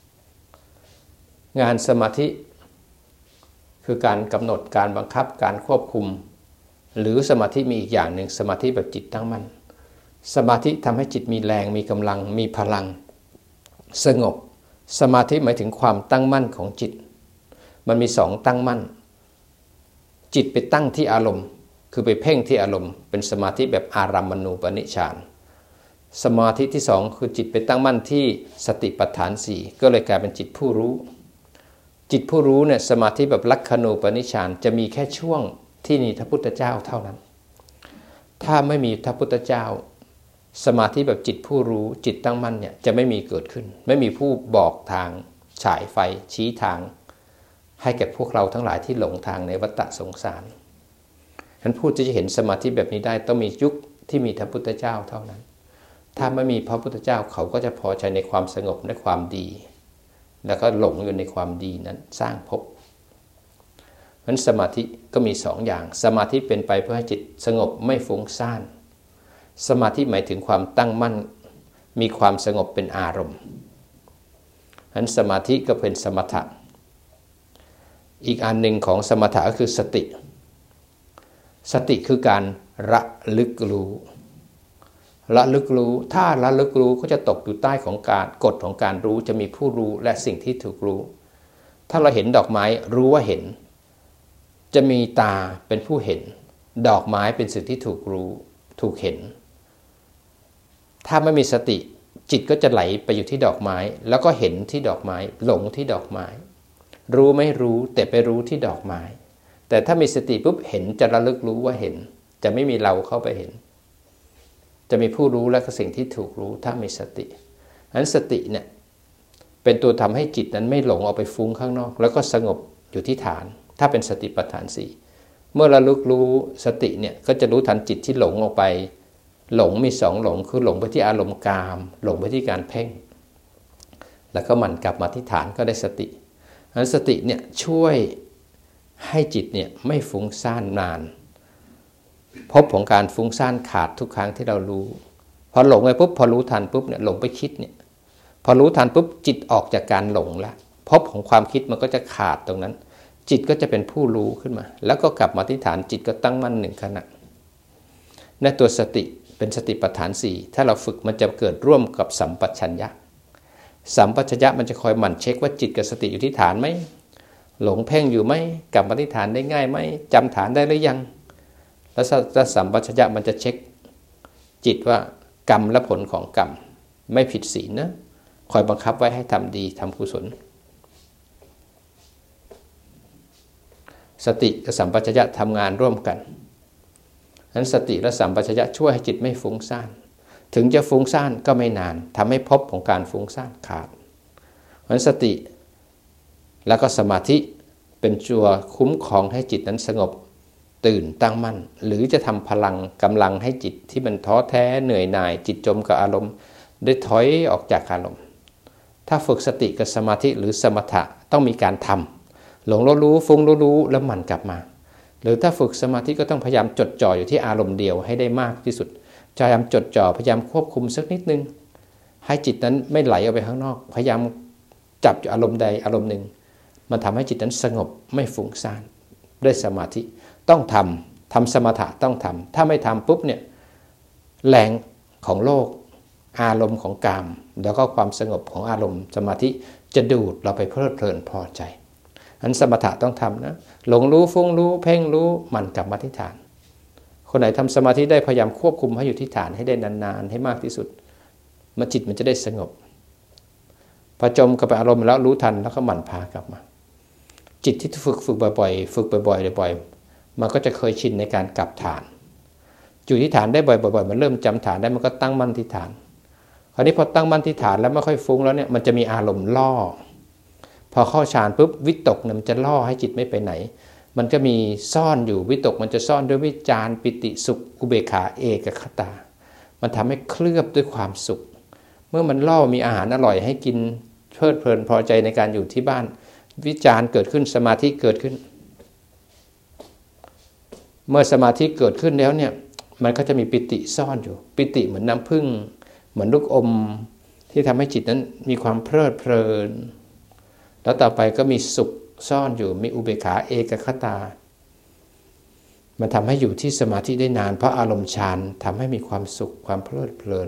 งานสมาธิคือการกำหนดการบังคับการควบคุมหรือสมาธิมีอีกอย่างหนึ่งสมาธิแบบจิตตั้งมั่นสมาธิทำให้จิตมีแรงมีกำลังมีพลังสงบสมาธิหมายถึงความตั้งมั่นของจิตมันมี2ตั้งมั่นจิตไปตั้งที่อารมณ์คือไปเพ่งที่อารมณ์เป็นสมาธิแบบอารัมมณูปนิชฌานสมาธิที่2คือจิตไปตั้งมั่นที่สติปัฏฐาน4ก็เลยกลายเป็นจิตผู้รู้จิตผู้รู้เนี่ยสมาธิแบบลักขณูปนิชฌานจะมีแค่ช่วงที่มีพระพุทธเจ้าเท่านั้นถ้าไม่มีพระพุทธเจ้าสมาธิแบบจิตผู้รู้จิตตั้งมั่นเนี่ยจะไม่มีเกิดขึ้นไม่มีผู้บอกทางฉายไฟชี้ทางให้แก่พวกเราทั้งหลายที่หลงทางในวัฏสงสารฉะนั้นผู้ที่จะเห็นสมาธิแบบนี้ได้ต้องมียุคที่มีพระพุทธเจ้าเท่านั้นถ้าไม่มีพระพุทธเจ้าเขาก็จะพอใจในความสงบและความดีแล้วก็หลงอยู่ในความดีนั้นสร้างภพเพราะฉะนั้นสมาธิก็มี2อย่างสมาธิเป็นไปเพื่อให้จิตสงบไม่ฟุ้งซ่านสมาธิหมายถึงความตั้งมั่นมีความสงบเป็นอารมณ์เพราะฉะนั้นสมาธิก็เป็นสมถะอีกอันหนึ่งของสมถะก็คือสติสติคือการระลึกรู้ระลึกรู้ถ้าระลึกรู้ก็จะตกอยู่ใต้ของการกฎของการรู้จะมีผู้รู้และสิ่งที่ถูกรู้ถ้าเราเห็นดอกไม้รู้ว่าเห็นจะมีตาเป็นผู้เห็นดอกไม้เป็นสิ่งที่ถูกรู้ถูกเห็นถ้าไม่มีสติจิตก็จะไหลไปอยู่ที่ดอกไม้แล้วก็เห็นที่ดอกไม้หลงที่ดอกไม้รู้ไม่รู้แต่ไปรู้ที่ดอกไม้แต่ถ้ามีสติปุ๊บเห็นจะระลึกรู้ว่าเห็นจะไม่มีเราเข้าไปเห็นจะมีผู้รู้และก็สิ่งที่ถูกรู้ถ้ามีสติอันสติเนี่ยเป็นตัวทำให้จิตนั้นไม่หลงออกไปฟุ้งข้างนอกแล้วก็สงบอยู่ที่ฐานถ้าเป็นสติปัฏฐาน4เมื่อระลึกรู้สติเนี่ยก็จะรู้ทันจิตที่หลงออกไปหลงมี2หลงคือหลงไปที่อารมณ์กามหลงไปที่การเพ่งแล้วก็หมั่นกลับมาที่ฐานก็ได้สติอันสติเนี่ยช่วยให้จิตเนี่ยไม่ฟุ้งซ่านนานพบของการฟุ้งซ่านขาดทุกครั้งที่เรารู้พอหลงไปปุ๊บพอรู้ทันปุ๊บเนี่ยหลงไปคิดเนี่ยพอรู้ทันปุ๊บจิตออกจากการหลงแล้วพบของความคิดมันก็จะขาดตรงนั้นจิตก็จะเป็นผู้รู้ขึ้นมาแล้วก็กลับมาที่ฐานจิตก็ตั้งมั่นหนึ่งขณะในตัวสติเป็นสติปัฏฐาน4ถ้าเราฝึกมันจะเกิดร่วมกับสัมปชัญญะสัมปชัญญะมันจะคอยหมั่นเช็คว่าจิตกับสติอยู่ที่ฐานไหมหลงเพ่งอยู่ไหมกลับมาที่ฐานได้ง่ายไหมจำฐานได้หรือยังแล้วสัมปชัญญะมันจะเช็คจิตว่ากรรมและผลของกรรมไม่ผิดศีลนะคอยบังคับไว้ให้ทำดีทำกุศลสติกับสัมปชัญญะทำงานร่วมกันนั้นสติและสัมปชัญญะช่วยให้จิตไม่ฟุ้งซ่านถึงจะฟุ้งซ่านก็ไม่นานทำให้ภพของการฟุ้งซ่านขาดเพราะฉะนั้นสติแล้วก็สมาธิเป็นตัวคุ้มครองให้จิตนั้นสงบตื่นตั้งมั่นหรือจะทำพลังกำลังให้จิตที่มันท้อแท้เหนื่อยหน่ายจิตจมกับอารมณ์ได้ถอยออกจากอารมณ์ถ้าฝึกสติกับสมาธิหรือสมถะต้องมีการทำหลงรู้ฟุ้งรู้แล้วหมั่นกลับมาหรือถ้าฝึกสมาธิก็ต้องพยายามจดจ่ออยู่ที่อารมณ์เดียวให้ได้มากที่สุดพยายามจดจ่อพยายามควบคุมสักนิดนึงให้จิตนั้นไม่ไหลออกไปข้างนอกพยายามจับอยู่อารมณ์ใดอารมณ์หนึ่งมันทำให้จิตนั้นสงบไม่ฟุ้งซ่านด้วยสมาธิต้องทำสมถะต้องทำถ้าไม่ทำปุ๊บเนี่ยแรงของโลกอารมณ์ของกามแล้วก็ความสงบของอารมณ์สมาธิจะดูดเราไปเพลิดเพลินพอใจอันสมถะต้องทำนะหลงรู้ฟุ้งรู้เพ่งรู้มันกลับมาที่ฐานคนไหนทำสมาธิได้พยายามควบคุมให้อยู่ที่ฐานให้ได้นานๆให้มากที่สุดมันจิตมันจะได้สงบพอจมกับอารมณ์แล้วรู้ทันแล้วก็หมั่นพากลับมาจิตที่ฝึกบ่อยๆฝึกบ่อยๆมันก็จะเคยชินในการกลับฐานอยู่ที่ฐานได้บ่อยๆมันเริ่มจำฐานได้มันก็ตั้งมั่นที่ฐานคราวนี้พอตั้งมั่นที่ฐานแล้วไม่ค่อยฟุ้งแล้วเนี่ยมันจะมีอารมณ์ล่อพอเข้าฌานปุ๊บวิตกเนี่ยมันจะล่อให้จิตไม่ไปไหนมันก็มีซ่อนอยู่วิตกมันจะซ่อนด้วยวิจารปิติสุขอุเบกขาเอกคตามันทำให้เคลือบด้วยความสุขเมื่อมันล่อมีอาหารอร่อยให้กินเพลิดเพลินพอใจในการอยู่ที่บ้านวิจารเกิดขึ้นสมาธิเกิดขึ้นเมื่อสมาธิเกิดขึ้นแล้วเนี่ยมันก็จะมีปิติซ่อนอยู่ปิติเหมือนน้ำผึ้งเหมือนลูกอมที่ทำให้จิตนั้นมีความเพลิดเพลินแล้วต่อไปก็มีสุขซ่อนอยู่มีอุเบกขาเอกคตามันทำให้อยู่ที่สมาธิได้นานเพราะอารมณ์ฌานทำให้มีความสุขความเพลิดเพลิน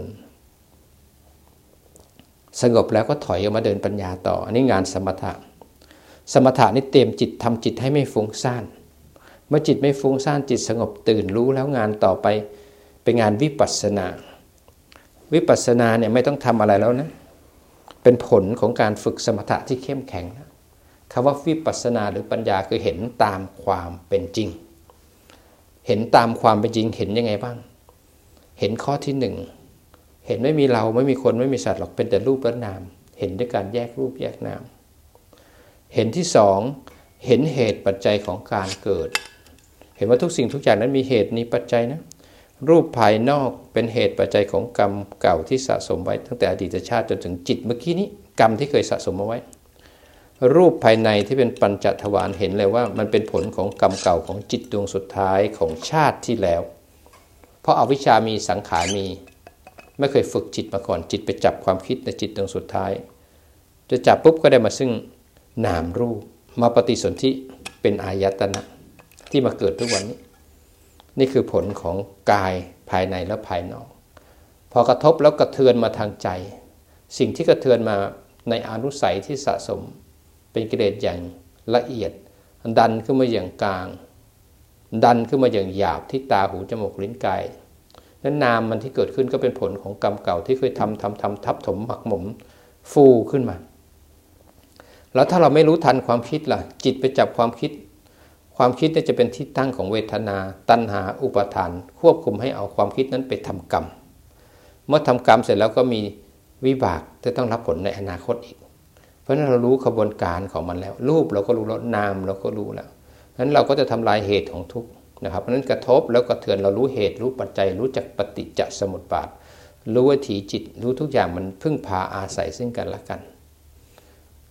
สงบแล้วก็ถอยออกมาเดินปัญญาต่ออันนี้งานสมถะสมถะนี่เตรียมจิตทำจิตให้ไม่ฟุ้งซ่านเมื่อจิตไม่ฟุ้งซ่านจิตสงบตื่นรู้แล้วงานต่อไปเป็นงานวิปัสสนาวิปัสสนาเนี่ยไม่ต้องทำอะไรแล้วนะเป็นผลของการฝึกสมถะที่เข้มแข็งนะคำว่าวิปัสสนาหรือปัญญาคือเห็นตามความเป็นจริงเห็นตามความเป็นจริงเห็นยังไงบ้างเห็นข้อที่หนึ่งเห็นไม่มีเราไม่มีคนไม่มีสัตว์หรอกเป็นแต่รูปและนามเห็นด้วยการแยกรูปแยกนามเห็นที่สองเห็นเหตุปัจจัยของการเกิดเห็นว่าทุกสิ่งทุกอย่างนั้นมีเหตุมีปัจจัยนะรูปภายนอกเป็นเหตุปัจจัยของกรรมเก่าที่สะสมไว้ตั้งแต่อดีตชาติจนถึงจิตเมื่อกี้นี้กรรมที่เคยสะสมเอาไว้รูปภายในที่เป็นปัญจทวารเห็นเลยว่ามันเป็นผลของกรรมเก่าของจิตดวงสุดท้ายของชาติที่แล้วเพราะอวิชชามีสังขารมีไม่เคยฝึกจิตมาก่อนจิตไปจับความคิดในจิตดวงสุดท้ายจะจับปุ๊บก็ได้มาซึ่งนามรูปมาปฏิสนธิเป็นอายตนะที่มาเกิดทุกวันนี้นี่คือผลของกายภายในและภายนอกพอกระทบแล้วกระเทือนมาทางใจสิ่งที่กระเทือนมาในอนุสัยที่สะสมเป็นกิเลสอย่างละเอียดดันขึ้นมาอย่างกลางดันขึ้นมาอย่างหยาบที่ตาหูจมูกลิ้นกายนั้นนามมันที่เกิดขึ้นก็เป็นผลของกรรมเก่าที่เคยทำทับถมหมักหมมฟูขึ้นมาแล้วถ้าเราไม่รู้ทันความคิดล่ะจิตไปจับความคิดเนี่ยจะเป็นที่ตั้งของเวทนาตัณหาอุปาทานควบคุมให้เอาความคิดนั้นไปทำกรรมเมื่อทำกรรมเสร็จแล้วก็มีวิบากจะต้องรับผลในอนาคตอีกเพราะฉะนั้นเรารู้ขบวนการของมันแล้วรูปเราก็รู้แล้วนามเราก็รู้แล้วนั้นเราก็จะทำลายเหตุของทุกข์นะครับเพราะนั้นกระทบแล้วกระเทือนเรารู้เหตุรู้ปัจจัยรู้จักปฏิจจสมุปบาทรู้วิถีจิตรู้ทุกอย่างมันพึ่งพาอาศัยซึ่งกันและกัน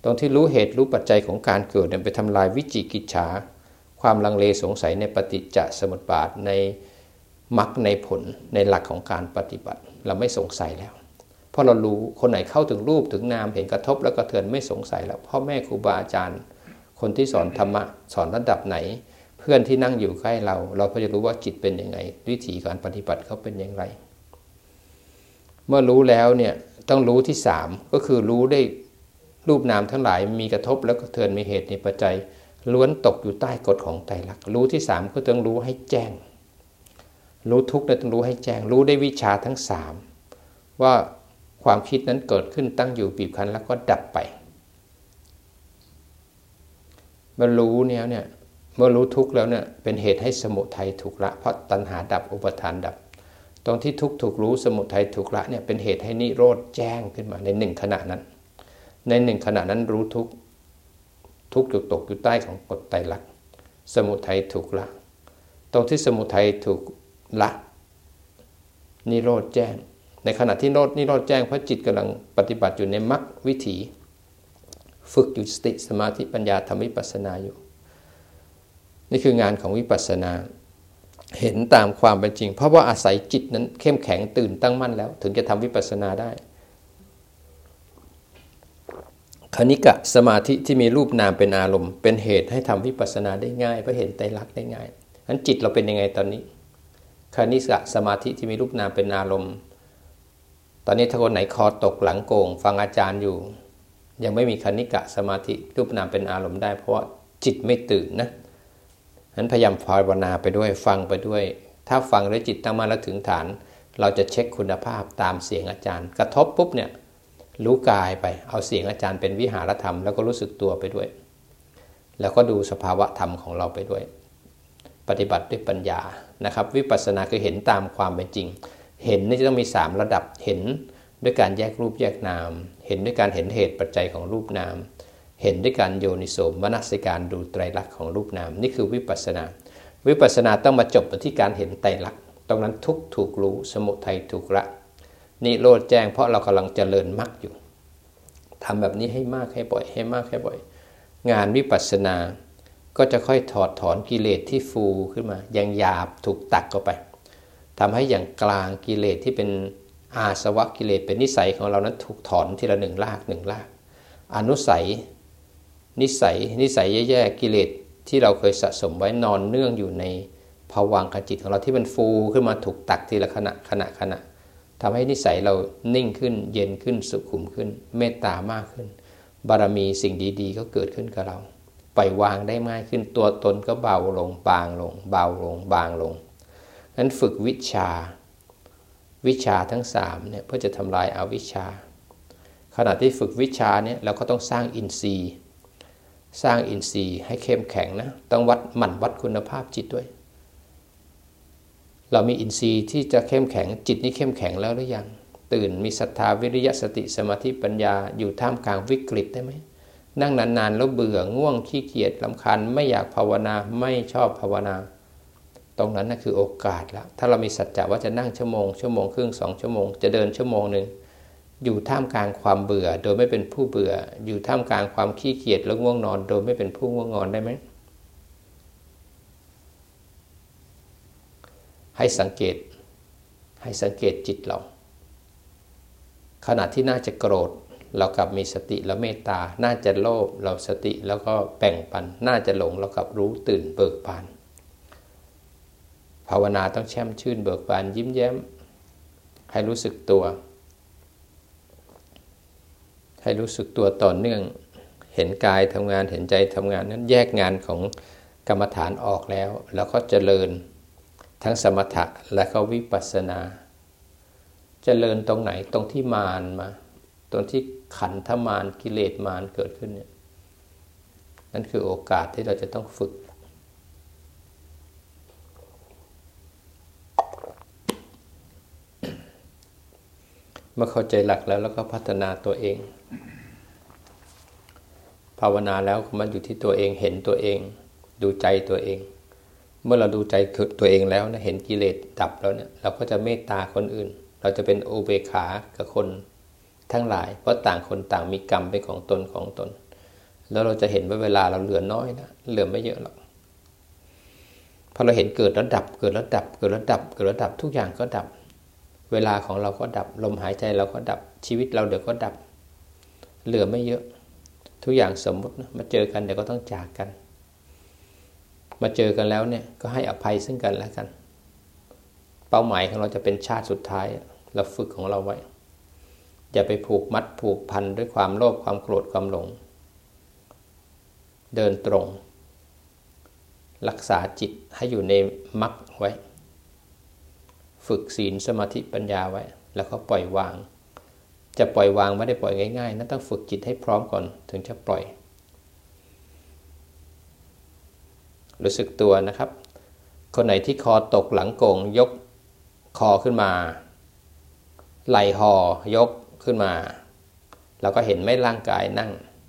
ตรงที่รู้เหตุรู้ปัจจัยของการเกิดไปทำลายวิจิกิจฉาความลังเลสงสัยในปฏิจจสมุปบาทในมรรคในผลในหลักของการปฏิบัติเราไม่สงสัยแล้วเพราะเรารู้คนไหนเข้าถึงรูปถึงนามเห็นกระทบแล้วกระเทือนไม่สงสัยแล้วพ่อแม่ครูบาอาจารย์คนที่สอนธรรมะสอนระดับไหนเพื่อนที่นั่งอยู่ใกล้เราก็จะรู้ว่าจิตเป็นยังไงวิธีการปฏิบัติเขาเป็นอย่างไรเมื่อรู้แล้วเนี่ยต้องรู้ที่3ก็คือรู้ได้รูปนามทั้งหลายมีกระทบแล้วกระเทือนมีเหตุมีปัจจัยล้วนตกอยู่ใต้กฎของไตรลักษณ์รู้ที่3ก็ต้องรู้ให้แจ้งรู้ทุกข์ต้องรู้ให้แจ้งรู้ได้วิชาทั้ง3ว่าความคิดนั้นเกิดขึ้นตั้งอยู่บีบคั้นแล้วก็ดับไปเมื่อรู้เนี่ยเมื่อรู้ทุกข์แล้วเนี่ยเป็นเหตุให้สมุทัยถูกละเพราะตัณหาดับอุปทานดับตรงที่ทุกข์ถูกรู้สมุทัยถูกละเนี่ยเป็นเหตุให้นิโรธแจ้งขึ้นมาใน1ขณะนั้นใน1ขณะนั้นรู้ทุกข์อยู่ตกอยู่ใต้ของกฎไตรลักษณ์สมุทัยถูกละตรงที่สมุทัยถูกละนิโรธแจ้งในขณะที่นิโรธแจ้งเพราะจิตกำลังปฏิบัติอยู่ในมรรควิถีฝึกอยู่สติสมาธิปัญญาทำวิปัสสนาอยู่นี่คืองานของวิปัสสนาเห็นตามความเป็นจริงเพราะว่าอาศัยจิตนั้นเข้มแข็งตื่นตั้งมั่นแล้วถึงจะทำวิปัสสนาได้คณิกะสมาธิที่มีรูปนามเป็นอารมณ์เป็นเหตุให้ทำวิปัสสนาได้ง่ายเพราะเห็นไตรลักษณ์ได้ง่ายงั้นจิตเราเป็นยังไงตอนนี้คณิกะสมาธิที่มีรูปนามเป็นอารมณ์ตอนนี้ถ้าคนไหนคอตกหลังโก่งฟังอาจารย์อยู่ยังไม่มีคณิกะสมาธิรูปนามเป็นอารมณ์ได้เพราะว่าจิตไม่ตื่นนะนั้นพยายามภาวนาไปด้วยฟังไปด้วยถ้าฟังแล้วจิตตั้งมั่นแล้วถึงฐานเราจะเช็คคุณภาพตามเสียงอาจารย์กระทบปุ๊บเนี่ยรู้กายไปเอาเสียงอาจารย์เป็นวิหารธรรมแล้วก็รู้สึกตัวไปด้วยแล้วก็ดูสภาวะธรรมของเราไปด้วยปฏิบัติด้วยปัญญานะครับวิปัสสนาคือเห็นตามความเป็นจริงเห็นนี่จะต้องมี3ระดับเห็นด้วยการแยกรูปแยกนามเห็นด้วยการเห็นเหตุปัจจัยของรูปนามเห็นด้วยการโยนิโสมนสิการดูไตรลักษณ์ของรูปนามนี่คือวิปัสสนาวิปัสสนาต้องมาจบที่การเห็นไตรลักษณ์ตรงนั้นทุกข์ถูกรู้สมุทัยถูกละนิโรธแจ้งเพราะเรากำลังเจริญมรรคอยู่ทำแบบนี้ให้มากให้บ่อยให้มากให้บ่อยงานวิปัสสนาก็จะค่อยถอดถอนกิเลสที่ฟูขึ้นมาอย่างหยาบถูกตักเข้าไปทำให้อย่างกลางกิเลสที่เป็นอาสวะกิเลสเป็นนิสัยของเรานั้นถูกถอนทีละ1 รากอนุสัยนิสัยแย่ๆกิเลสที่เราเคยสะสมไว้นอนเนื่องอยู่ในภวังคจิตของเราที่มันฟูขึ้นมาถูกตักทีละขณะทำให้นิสัยเรานิ่งขึ้นเย็นขึ้นสุขุมขึ้นเมตตามากขึ้นบารมีสิ่งดีๆก็เกิดขึ้นกับเราปล่อยวางได้ง่ายขึ้นตัวตนก็เบาลงบางลงเบาลงบางลงนั้นฝึกวิชาทั้ง3เนี่ยเพื่อจะทำลายอวิชชาขณะที่ฝึกวิชาเนี่ยเราก็ต้องสร้างอินทรีย์ให้เข้มแข็งนะต้องหมั่นวัดคุณภาพจิตด้วยเรามีอินทรีย์ที่จะเข้มแข็งจิตนี้เข้มแข็งแล้วหรือยังตื่นมีศรัทธาวิริยะสติสมาธิปัญญาอยู่ท่ามกลางวิกฤตได้ไหมนั่งนานๆแล้วเบื่อง่วงขี้เกียจรำคาญไม่อยากภาวนาไม่ชอบภาวนาตรงนั้นน่ะคือโอกาสแล้วถ้าเรามีสัจจะว่าจะนั่งชั่วโมงครึ่ง2 ชั่วโมงจะเดินชั่วโมงนึงอยู่ท่ามกลางความเบื่อโดยไม่เป็นผู้เบื่ออยู่ท่ามกลางความขี้เกียจแล้วง่วงนอนโดยไม่เป็นผู้ง่วงนอนได้ไหมให้สังเกตจิตเราขณะที่น่าจะโกรธเรากลับมีสติและเมตตาน่าจะโลภเราสติแล้วก็แบ่งปันน่าจะหลงเรากลับรู้ตื่นเบิกบานภาวนาต้องแช่มชื่นเบิกบานยิ้มแย้มให้รู้สึกตัวต่อเนื่องเห็นกายทำงานเห็นใจทำงานนั้นแยกงานของกรรมฐานออกแล้วก็เจริญทั้งสมถะและก็วิปัสสนาเจริญตรงไหนตรงที่มารมาตรงที่ขันธมารกิเลสมารเกิดขึ้นเนี่ยนั่นคือโอกาสที่เราจะต้องฝึกเมื่อเข้าใจหลักแล้วก็พัฒนาตัวเองภาวนาแล้วมันอยู่ที่ตัวเองเห็นตัวเองดูใจตัวเองเมื่อเราดูใจตัวเองแล้วนะเห็นกิเลสดับแล้วเนี่ยเราก็จะเมตตาคนอื่นเราจะเป็นอุเบกขากับคนทั้งหลายเพราะต่างคนต่างมีกรรมเป็นของตนแล้วเราจะเห็นว่าเวลาเราเหลือน้อยนะเหลือไม่เยอะหรอกพอเราเห็นเกิดแล้วดับเกิดแล้วดับเกิดแล้วดับเกิดแล้วดับทุกอย่างก็ดับเวลาของเราก็ดับลมหายใจเราก็ดับชีวิตเราเดี๋ยวก็ดับเหลือไม่เยอะทุกอย่างสมมุตินะมาเจอกันเดี๋ยวก็ต้องจากกันมาเจอกันแล้วเนี่ยก็ให้อภัยซึ่งกันและกันเป้าหมายของเราจะเป็นชาติสุดท้ายเราฝึกของเราไว้อย่าไปผูกมัดผูกพันด้วยความโลภความโกรธความหลงเดินตรงรักษาจิตให้อยู่ในมรรคไว้ฝึกศีลสมาธิปัญญาไว้แล้วก็ปล่อยวางจะปล่อยวางไม่ได้ปล่อยง่ายๆนะต้องฝึกจิตให้พร้อมก่อนถึงจะปล่อยรู้สึกตัวนะครับคนไหนที่คอตกหลังโก่งยกคอขึ้นมาไหล่ห่อยกขึ้นมาเราก็เห็นไม่ร่างกายนั่ง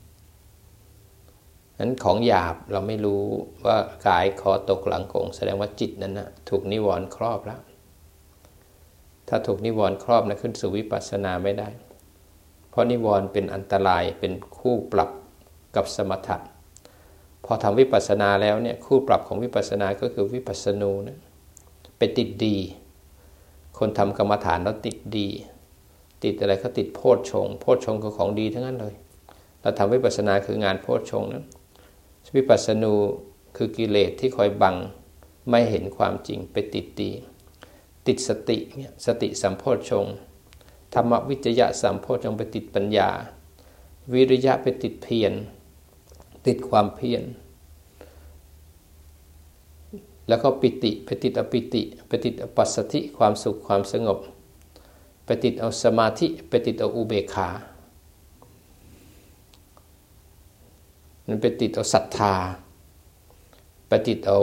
นั้นของหยาบเราไม่รู้ว่ากายคอตกหลังโก่งแสดงว่าจิตนั้นนะถูกนิวรณ์ครอบแล้วถ้าถูกนิวรณ์ครอบนะขึ้นสู่วิปัสสนาไม่ได้เพราะนิวรณ์เป็นอันตรายเป็นคู่ปรับกับสมถะพอทำวิปัสสนาแล้วเนี่ยคู่ปรับของวิปัสสนาก็คือวิปัสสนูนะเป็นติดดีคนทำกรรมฐานแล้วติดดีติดอะไรก็ติดโพชฌงค์โพชฌงค์คือของดีทั้งนั้นเลยเราทำวิปัสสนาคืองานโพชฌงค์นะวิปัสสนูคือกิเลสที่คอยบังไม่เห็นความจริงไปติดดีติดสติเนี่ยสติสัมโพชฌงค์ธรรมวิจยะสัมโพชฌงค์ไปติดปัญญาวิริยะไปติดเพียรติดความเพียรแล้วก็ปิติไปติดอปิติไปติดอปัสสธิความสุขความสงบไปติดเอาสมาธิไปติดเอาอุเบกขามันไปติดเอาศรัทธาไปติดเอา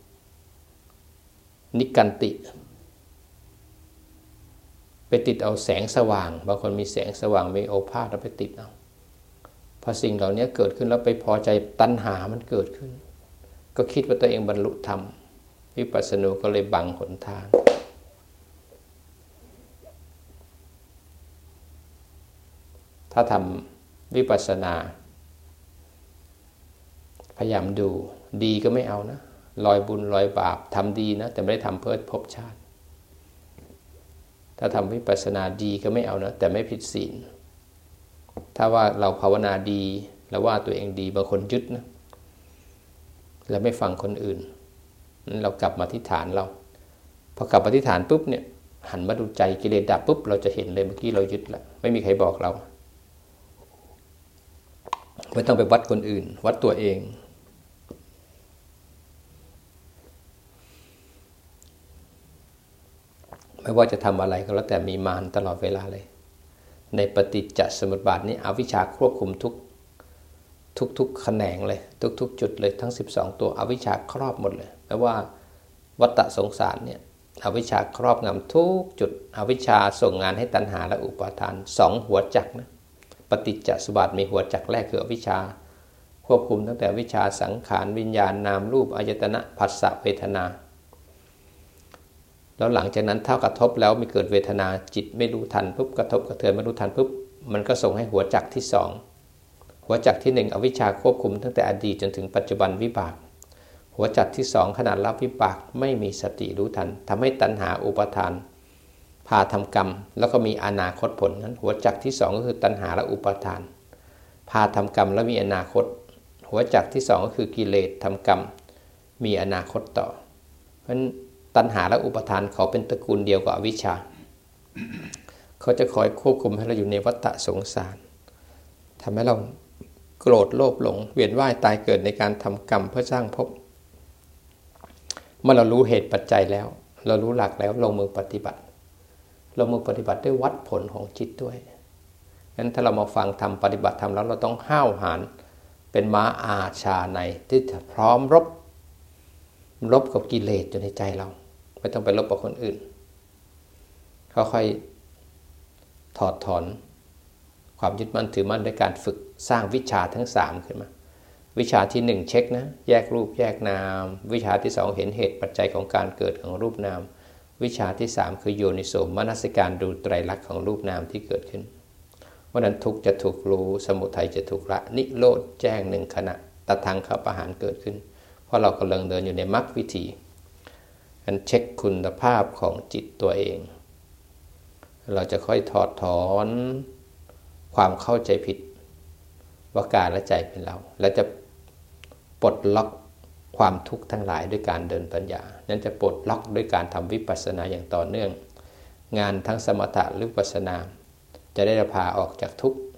นิกันติไปติดเอาแสงสว่างบางคนมีแสงสว่างมีโอภาสแล้วไปติดเอาพอสิ่งเหล่านี้เกิดขึ้นแล้วไปพอใจตัณหามันเกิดขึ้นก็คิดว่าตัวเองบรรลุธรรมวิปัสสนูก็เลยบังหนทางถ้าทำวิปัสสนาพยายามดูดีก็ไม่เอานะลอยบุญลอยบาปทำดีนะแต่ไม่ได้ทำเพื่อภพชาติถ้าทำวิปัสสนาดีก็ไม่เอานะแต่ไม่ผิดศีลถ้าว่าเราภาวนาดีแล้วว่าตัวเองดีบางคนยึดนะแล้วไม่ฟังคนอื่นนั้นเรากลับมาที่ฐานเราพอกลับมาที่ฐานปุ๊บเนี่ยหันมาดูใจกิเลสดับปุ๊บเราจะเห็นเลยเมื่อกี้เรายึดแล้วไม่มีใครบอกเราไม่ต้องไปวัดคนอื่นวัดตัวเองไม่ว่าจะทำอะไรก็แล้วแต่มีมารตลอดเวลาเลยในปฏิจจสมุปบาทนี้อวิชชาควบคุมทุกแขนงเลยทุกจุดเลยทั้ง12ตัวอวิชชาครอบหมดเลยแปลว่าวัฏฏะสงสารเนี่ยอวิชชาครอบงำทุกจุดอวิชชาส่งงานให้ตัณหาและอุปาทาน2หัวจักรนะปฏิจจสมุปบาทมีหัวจักรแรกคืออวิชชาควบคุมตั้งแต่วิชาสังขารวิญญาณนามรูปอายตนะผัสสะเวทนาแล้วหลังจากนั้นถ้ากระทบแล้วมีเกิดเวทนาจิตไม่รู้ทันปุ๊บกระทบกระเทือนไม่รู้ทันปุ๊บมันก็ส่งให้หัวจักรที่2หัวจักรที่1อวิชชาควบคุมตั้งแต่อดีตจนถึงปัจจุบันวิบากหัวจักรที่2ขณะรับวิบากไม่มีสติรู้ทันทำให้ตัณหาอุปาทานพาทำกรรมแล้วก็มีอนาคตผลนั้นหัวจักรที่2ก็คือตัณหาและอุปาทานพาทำกรรมแล้วมีอนาคตหัวจักรที่2ก็คือกิเลสทำกรรมมีอนาคตต่อเพราะฉะนั้นตัณหาและอุปาทานเขาเป็นตระกูลเดียวกับอวิชชาเขาจะคอยควบคุมให้เราอยู่ในวัฏฏะสงสารทำให้เราโกรธโลภหลงเวียนว่ายตายเกิดในการทำกรรมเพื่อสร้างภพเมื่อเรารู้เหตุปัจจัยแล้วเรารู้หลักแล้วลงมือปฏิบัติด้วยวัดผลของจิตด้วยงั้นถ้าเรามาฟังทำปฏิบัติทำแล้วเราต้องห้าวหาญเป็นม้าอาชาในที่จะพร้อมรบกับกิเลสอยู่ในใจเราไม่ต้องไปรบกับคนอื่นค่อยๆถอดถอนความยึดมั่นถือมั่นด้วยการฝึกสร้างวิชาทั้ง3ขึ้นมาวิชาที่1เช็คนะแยกรูปแยกนามวิชาที่2เห็นเหตุปัจจัยของการเกิดของรูปนามวิชาที่3คือโยนิโสมนสิการดูไตรลักษณ์ของรูปนามที่เกิดขึ้นเพราะนั้นทุกข์จะถูกรู้สมุทัยจะถูกละนิโรธแจ้งหนึ่งขณะตถาคตประหารเกิดขึ้นเพราะเรากำลังเดินอยู่ในมรรควิธีการเช็คคุณภาพของจิตตัวเองเราจะค่อยถอดถอนความเข้าใจผิดว่ากายและใจเป็นเราและจะปลดล็อกความทุกข์ทั้งหลายด้วยการเดินปัญญานั้นจะปลดล็อกด้วยการทำวิปัสสนาอย่างต่อเนื่องงานทั้งสมถะหรือวิปัสสนาจะได้พาออกจากทุกข์